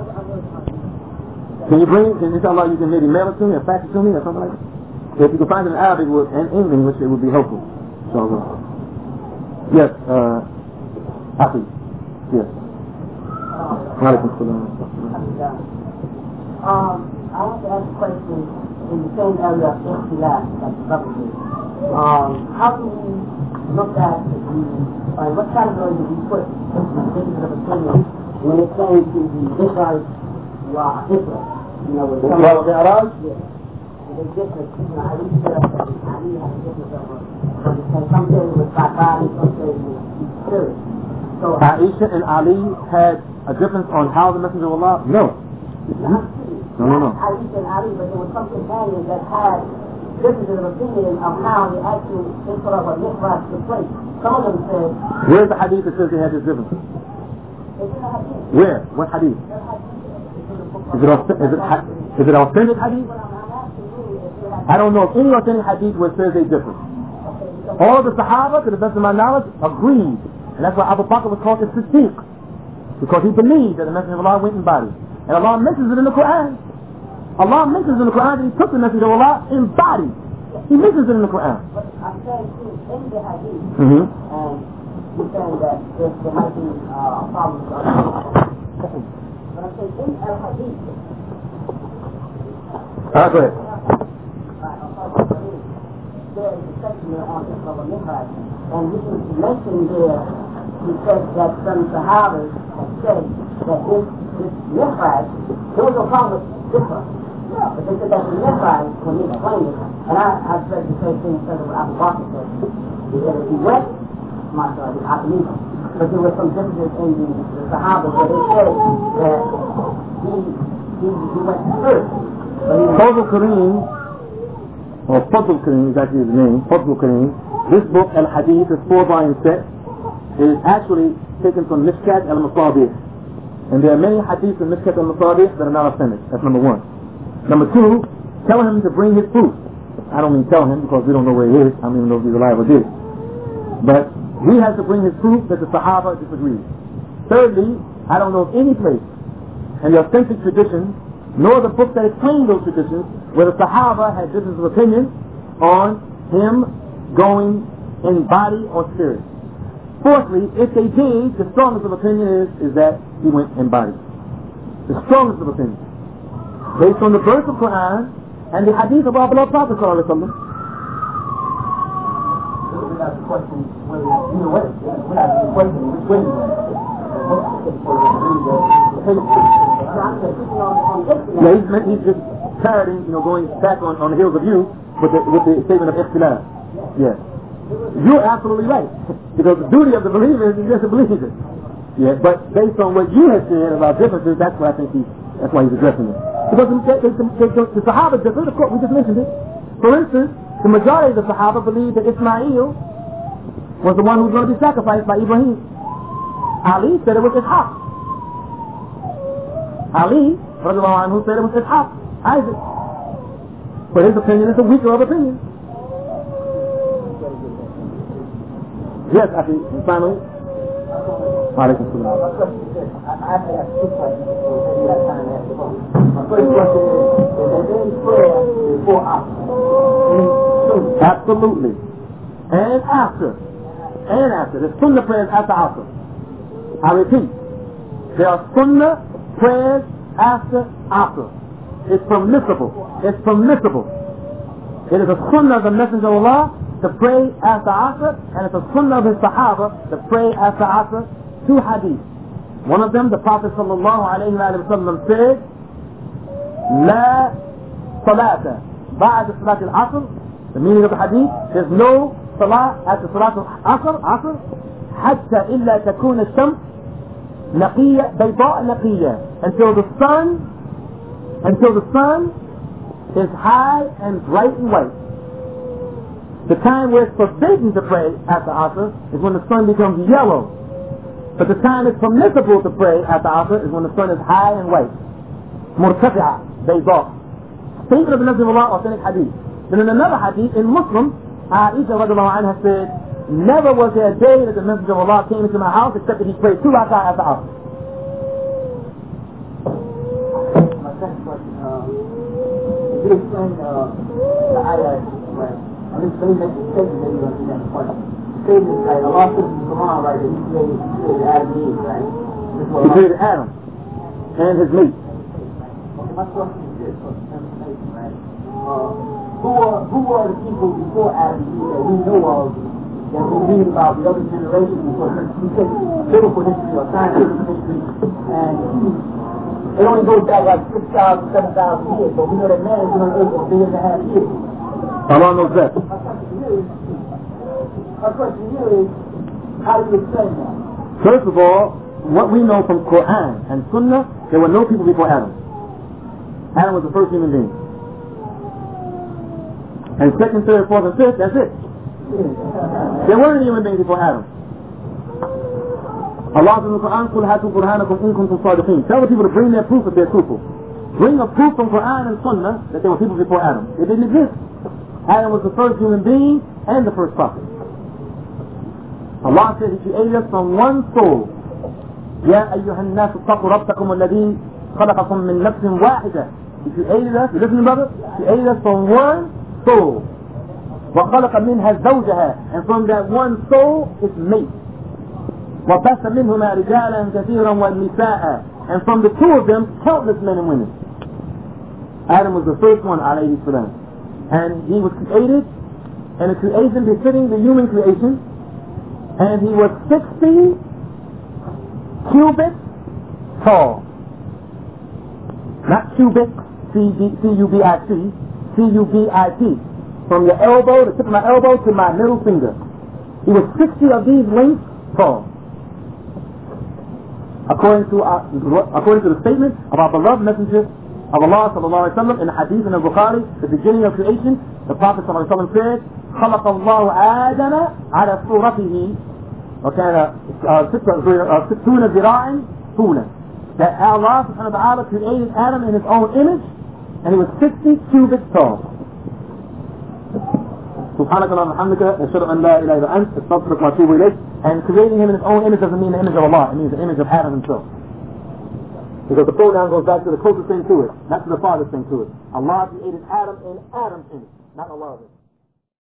Can you bring it? Inshallah, you can maybe mail it to me or fax it to me or something like that. If you can find it in Arabic and English, it would be helpful. So, yes, Akhi. Yes. Walaikum salam. I want to ask a question in the same area of ikhtilaf that the brother did. How do we look at what category do we put the difference of opinion when it came to the Israel wa Israel? You know, with some of the Arabs? Yeah. There's difference. You know, Ali said that Ali had a difference over some say it was body, some say it was spirit. So Aisha and Ali had a difference on how the Messenger of Allah? No. No. Aisha and Ali, but there was some companions that had differences of opinion of how the actual Isra wa Mi'raj took place. Some of them said... Where's the hadith that says they had this difference? It's in the hadith. Where? What hadith? Is it authentic hadith? I don't know of any authentic hadith where it says they differ. All the Sahaba, to the best of my knowledge, agreed. And that's why Abu Bakr was called the Siddiq. Because he believed that the Messenger of Allah went in body. And Allah mentions it in the Quran. Allah mentions in the Quran that he took the Messenger of Allah in body. He mentions it in the Quran. But I'm saying too, in the hadith, and you're saying that there might be problems. But I'm saying in al-hadith. Go ahead. There is a section there on Isra wa Mi'raj, and he mentioned there, he said that some Sahabas have said that this Mi'raj, there was no problem with Isra. But they said that the Mi'raj, when he explained it, and I've said the same thing because of what Abu Bakr said. He said if he went, mashallah, he believe him. But there were some differences in the Sahabas where they said that he went first. Fadl Kareem, or Fadl Kareem is actually his name, Fadl Kareem. This book, Al-Hadith, is 4-volume set, is actually taken from Mishkat al-Masabih. And there are many hadiths in Mishkat al-Masabih that are not authentic. That's number one. Number two, tell him to bring his proof. I don't mean tell him because we don't know where he is. I don't even know if he's alive or dead. But he has to bring his proof that the Sahaba disagreed. Thirdly, I don't know of any place in the authentic tradition, nor the books that explain those traditions, where the Sahaba had differences of opinion on him going in body or spirit. Fourthly, if they did, the strongest of opinion is that he went in body. The strongest of opinion. Based on the verse of Quran and the hadith of our beloved Prophet sallallahu alaihi wasallam. That's the question, whether, you know what, we're not the question, which way you went. Yeah, he's just parroting, going back on the heels of you with the statement of ikhtilaf. Yeah. You're absolutely right. Because the duty of the believer is just to believe it. Yeah, but based on what you have said about differences, that's why I think that's why he's addressing it. Because the Sahaba differed, of course, we just mentioned it. For instance, the majority of the Sahaba believed that Ismail was the one who was going to be sacrificed by Ibrahim. Ali said it was Ishaq. Ali, who said it was Ishaq, Isaac. But his opinion is a weaker of opinion. Yes, I think, finally. Alaikum salam. I actually have two questions before you have time to ask the phone. My first question is there any prayer before Asr? Absolutely. And after. There's sunnah prayers after Asr. I repeat. There are sunnah prayers after Asr. It's permissible. It is a sunnah of the Messenger of Allah to pray after Asr, and it's a sunnah of his Sahaba to pray after Asr. Two hadiths. One of them, the Prophet sallallahu alayhi wa sallam said, La salata ba'da salat al-asr. The meaning of the hadith, there's no salah after salat al-asr, hatta illa takuna shams naqiyya, bayda naqiyya, until the sun is high and bright and white. The time where it's forbidden to pray after Asr is when the sun becomes yellow. But the time it's permissible to pray after Asr is when the sun is high and white. Murtafi'ah, bayda. Statement of the Messenger of Allah, authentic hadith. Then in another hadith, in Muslim, Aisha radiallahu anha said, never was there a day that the Messenger of Allah came into my house except that he prayed 2 rak'ah at the house. My second question, you explain the ayah where, at least let me make the statement that you understand the point. The statement is like, Allah says in the Quran, right, that He created Adam and Eve, right? He created Adam and his mate. Okay, my question is this, for information, right? Who are the people before Adam and Eve that we know of, that we read about the other generations? Because we take biblical history or scientific history, and it only goes back like 6,000, 7,000 years, but we know that man has been on earth for 1.5 billion years. Allah knows that. My question here is, how do you explain that? First of all, what we know from Quran and Sunnah, there were no people before Adam. Adam was the first human being. And second, third, fourth, and fifth, that's it. There weren't human beings before Adam. Allah says in the Quran, قُلْ هَاتُوا بُرْهَانَكُمْ إِن كُنتُمْ صَادِقِينَ. Tell the people to bring their proof if they're truthful. Bring a proof from Quran and Sunnah that there were people before Adam. It didn't exist. Adam was the first human being and the first prophet. Allah said He created us from one soul. يَا أَيُّهَا النَّاسُ اتَّقُوا رَبَّكُمُ الَّذِي خَلَقَكُم مِّن نَفْسٍ وَاحِدَةٍ. He created us, you listen brother? He created us from one soul. وَخَلَقَ مِنْهَا زَوْجَهَا. And from that one soul, its mate. وَبَثَ مِنْهُمَا رِجَالًا كَثِيرًا وَالنِّسَاءَ. And from the two of them, countless men and women. Adam was the first one, alayhi salam. And he was created in a creation befitting the human creation. And he was 60 cubits tall. Not cubic, C-U-B-I-C, C-U-B-I-T. From the elbow, the tip of my elbow to my middle finger. He was 60 of these lengths tall. According to the statement of our beloved Messenger of Allah sallallahu alaihi wasallam in the hadith in al-Bukhari, the beginning of creation, the Prophet sallallahu alaihi wasallam said, خلق الله آدم على صورته وكان 60 ذراع طولا. That Allah subhanahu wa ta'ala created Adam in His own image, and he was 60 cubits tall. سبحانك اللهم وبحمدك أشهد أن لا إله إلا أنت أستغفرك وأتوب إليك. And creating him in his own image doesn't mean the image of Allah. It means the image of Adam himself. Because the pronoun goes back to the closest thing to it, not to the farthest thing to it. Allah created Adam in Adam's image, not Allah's image.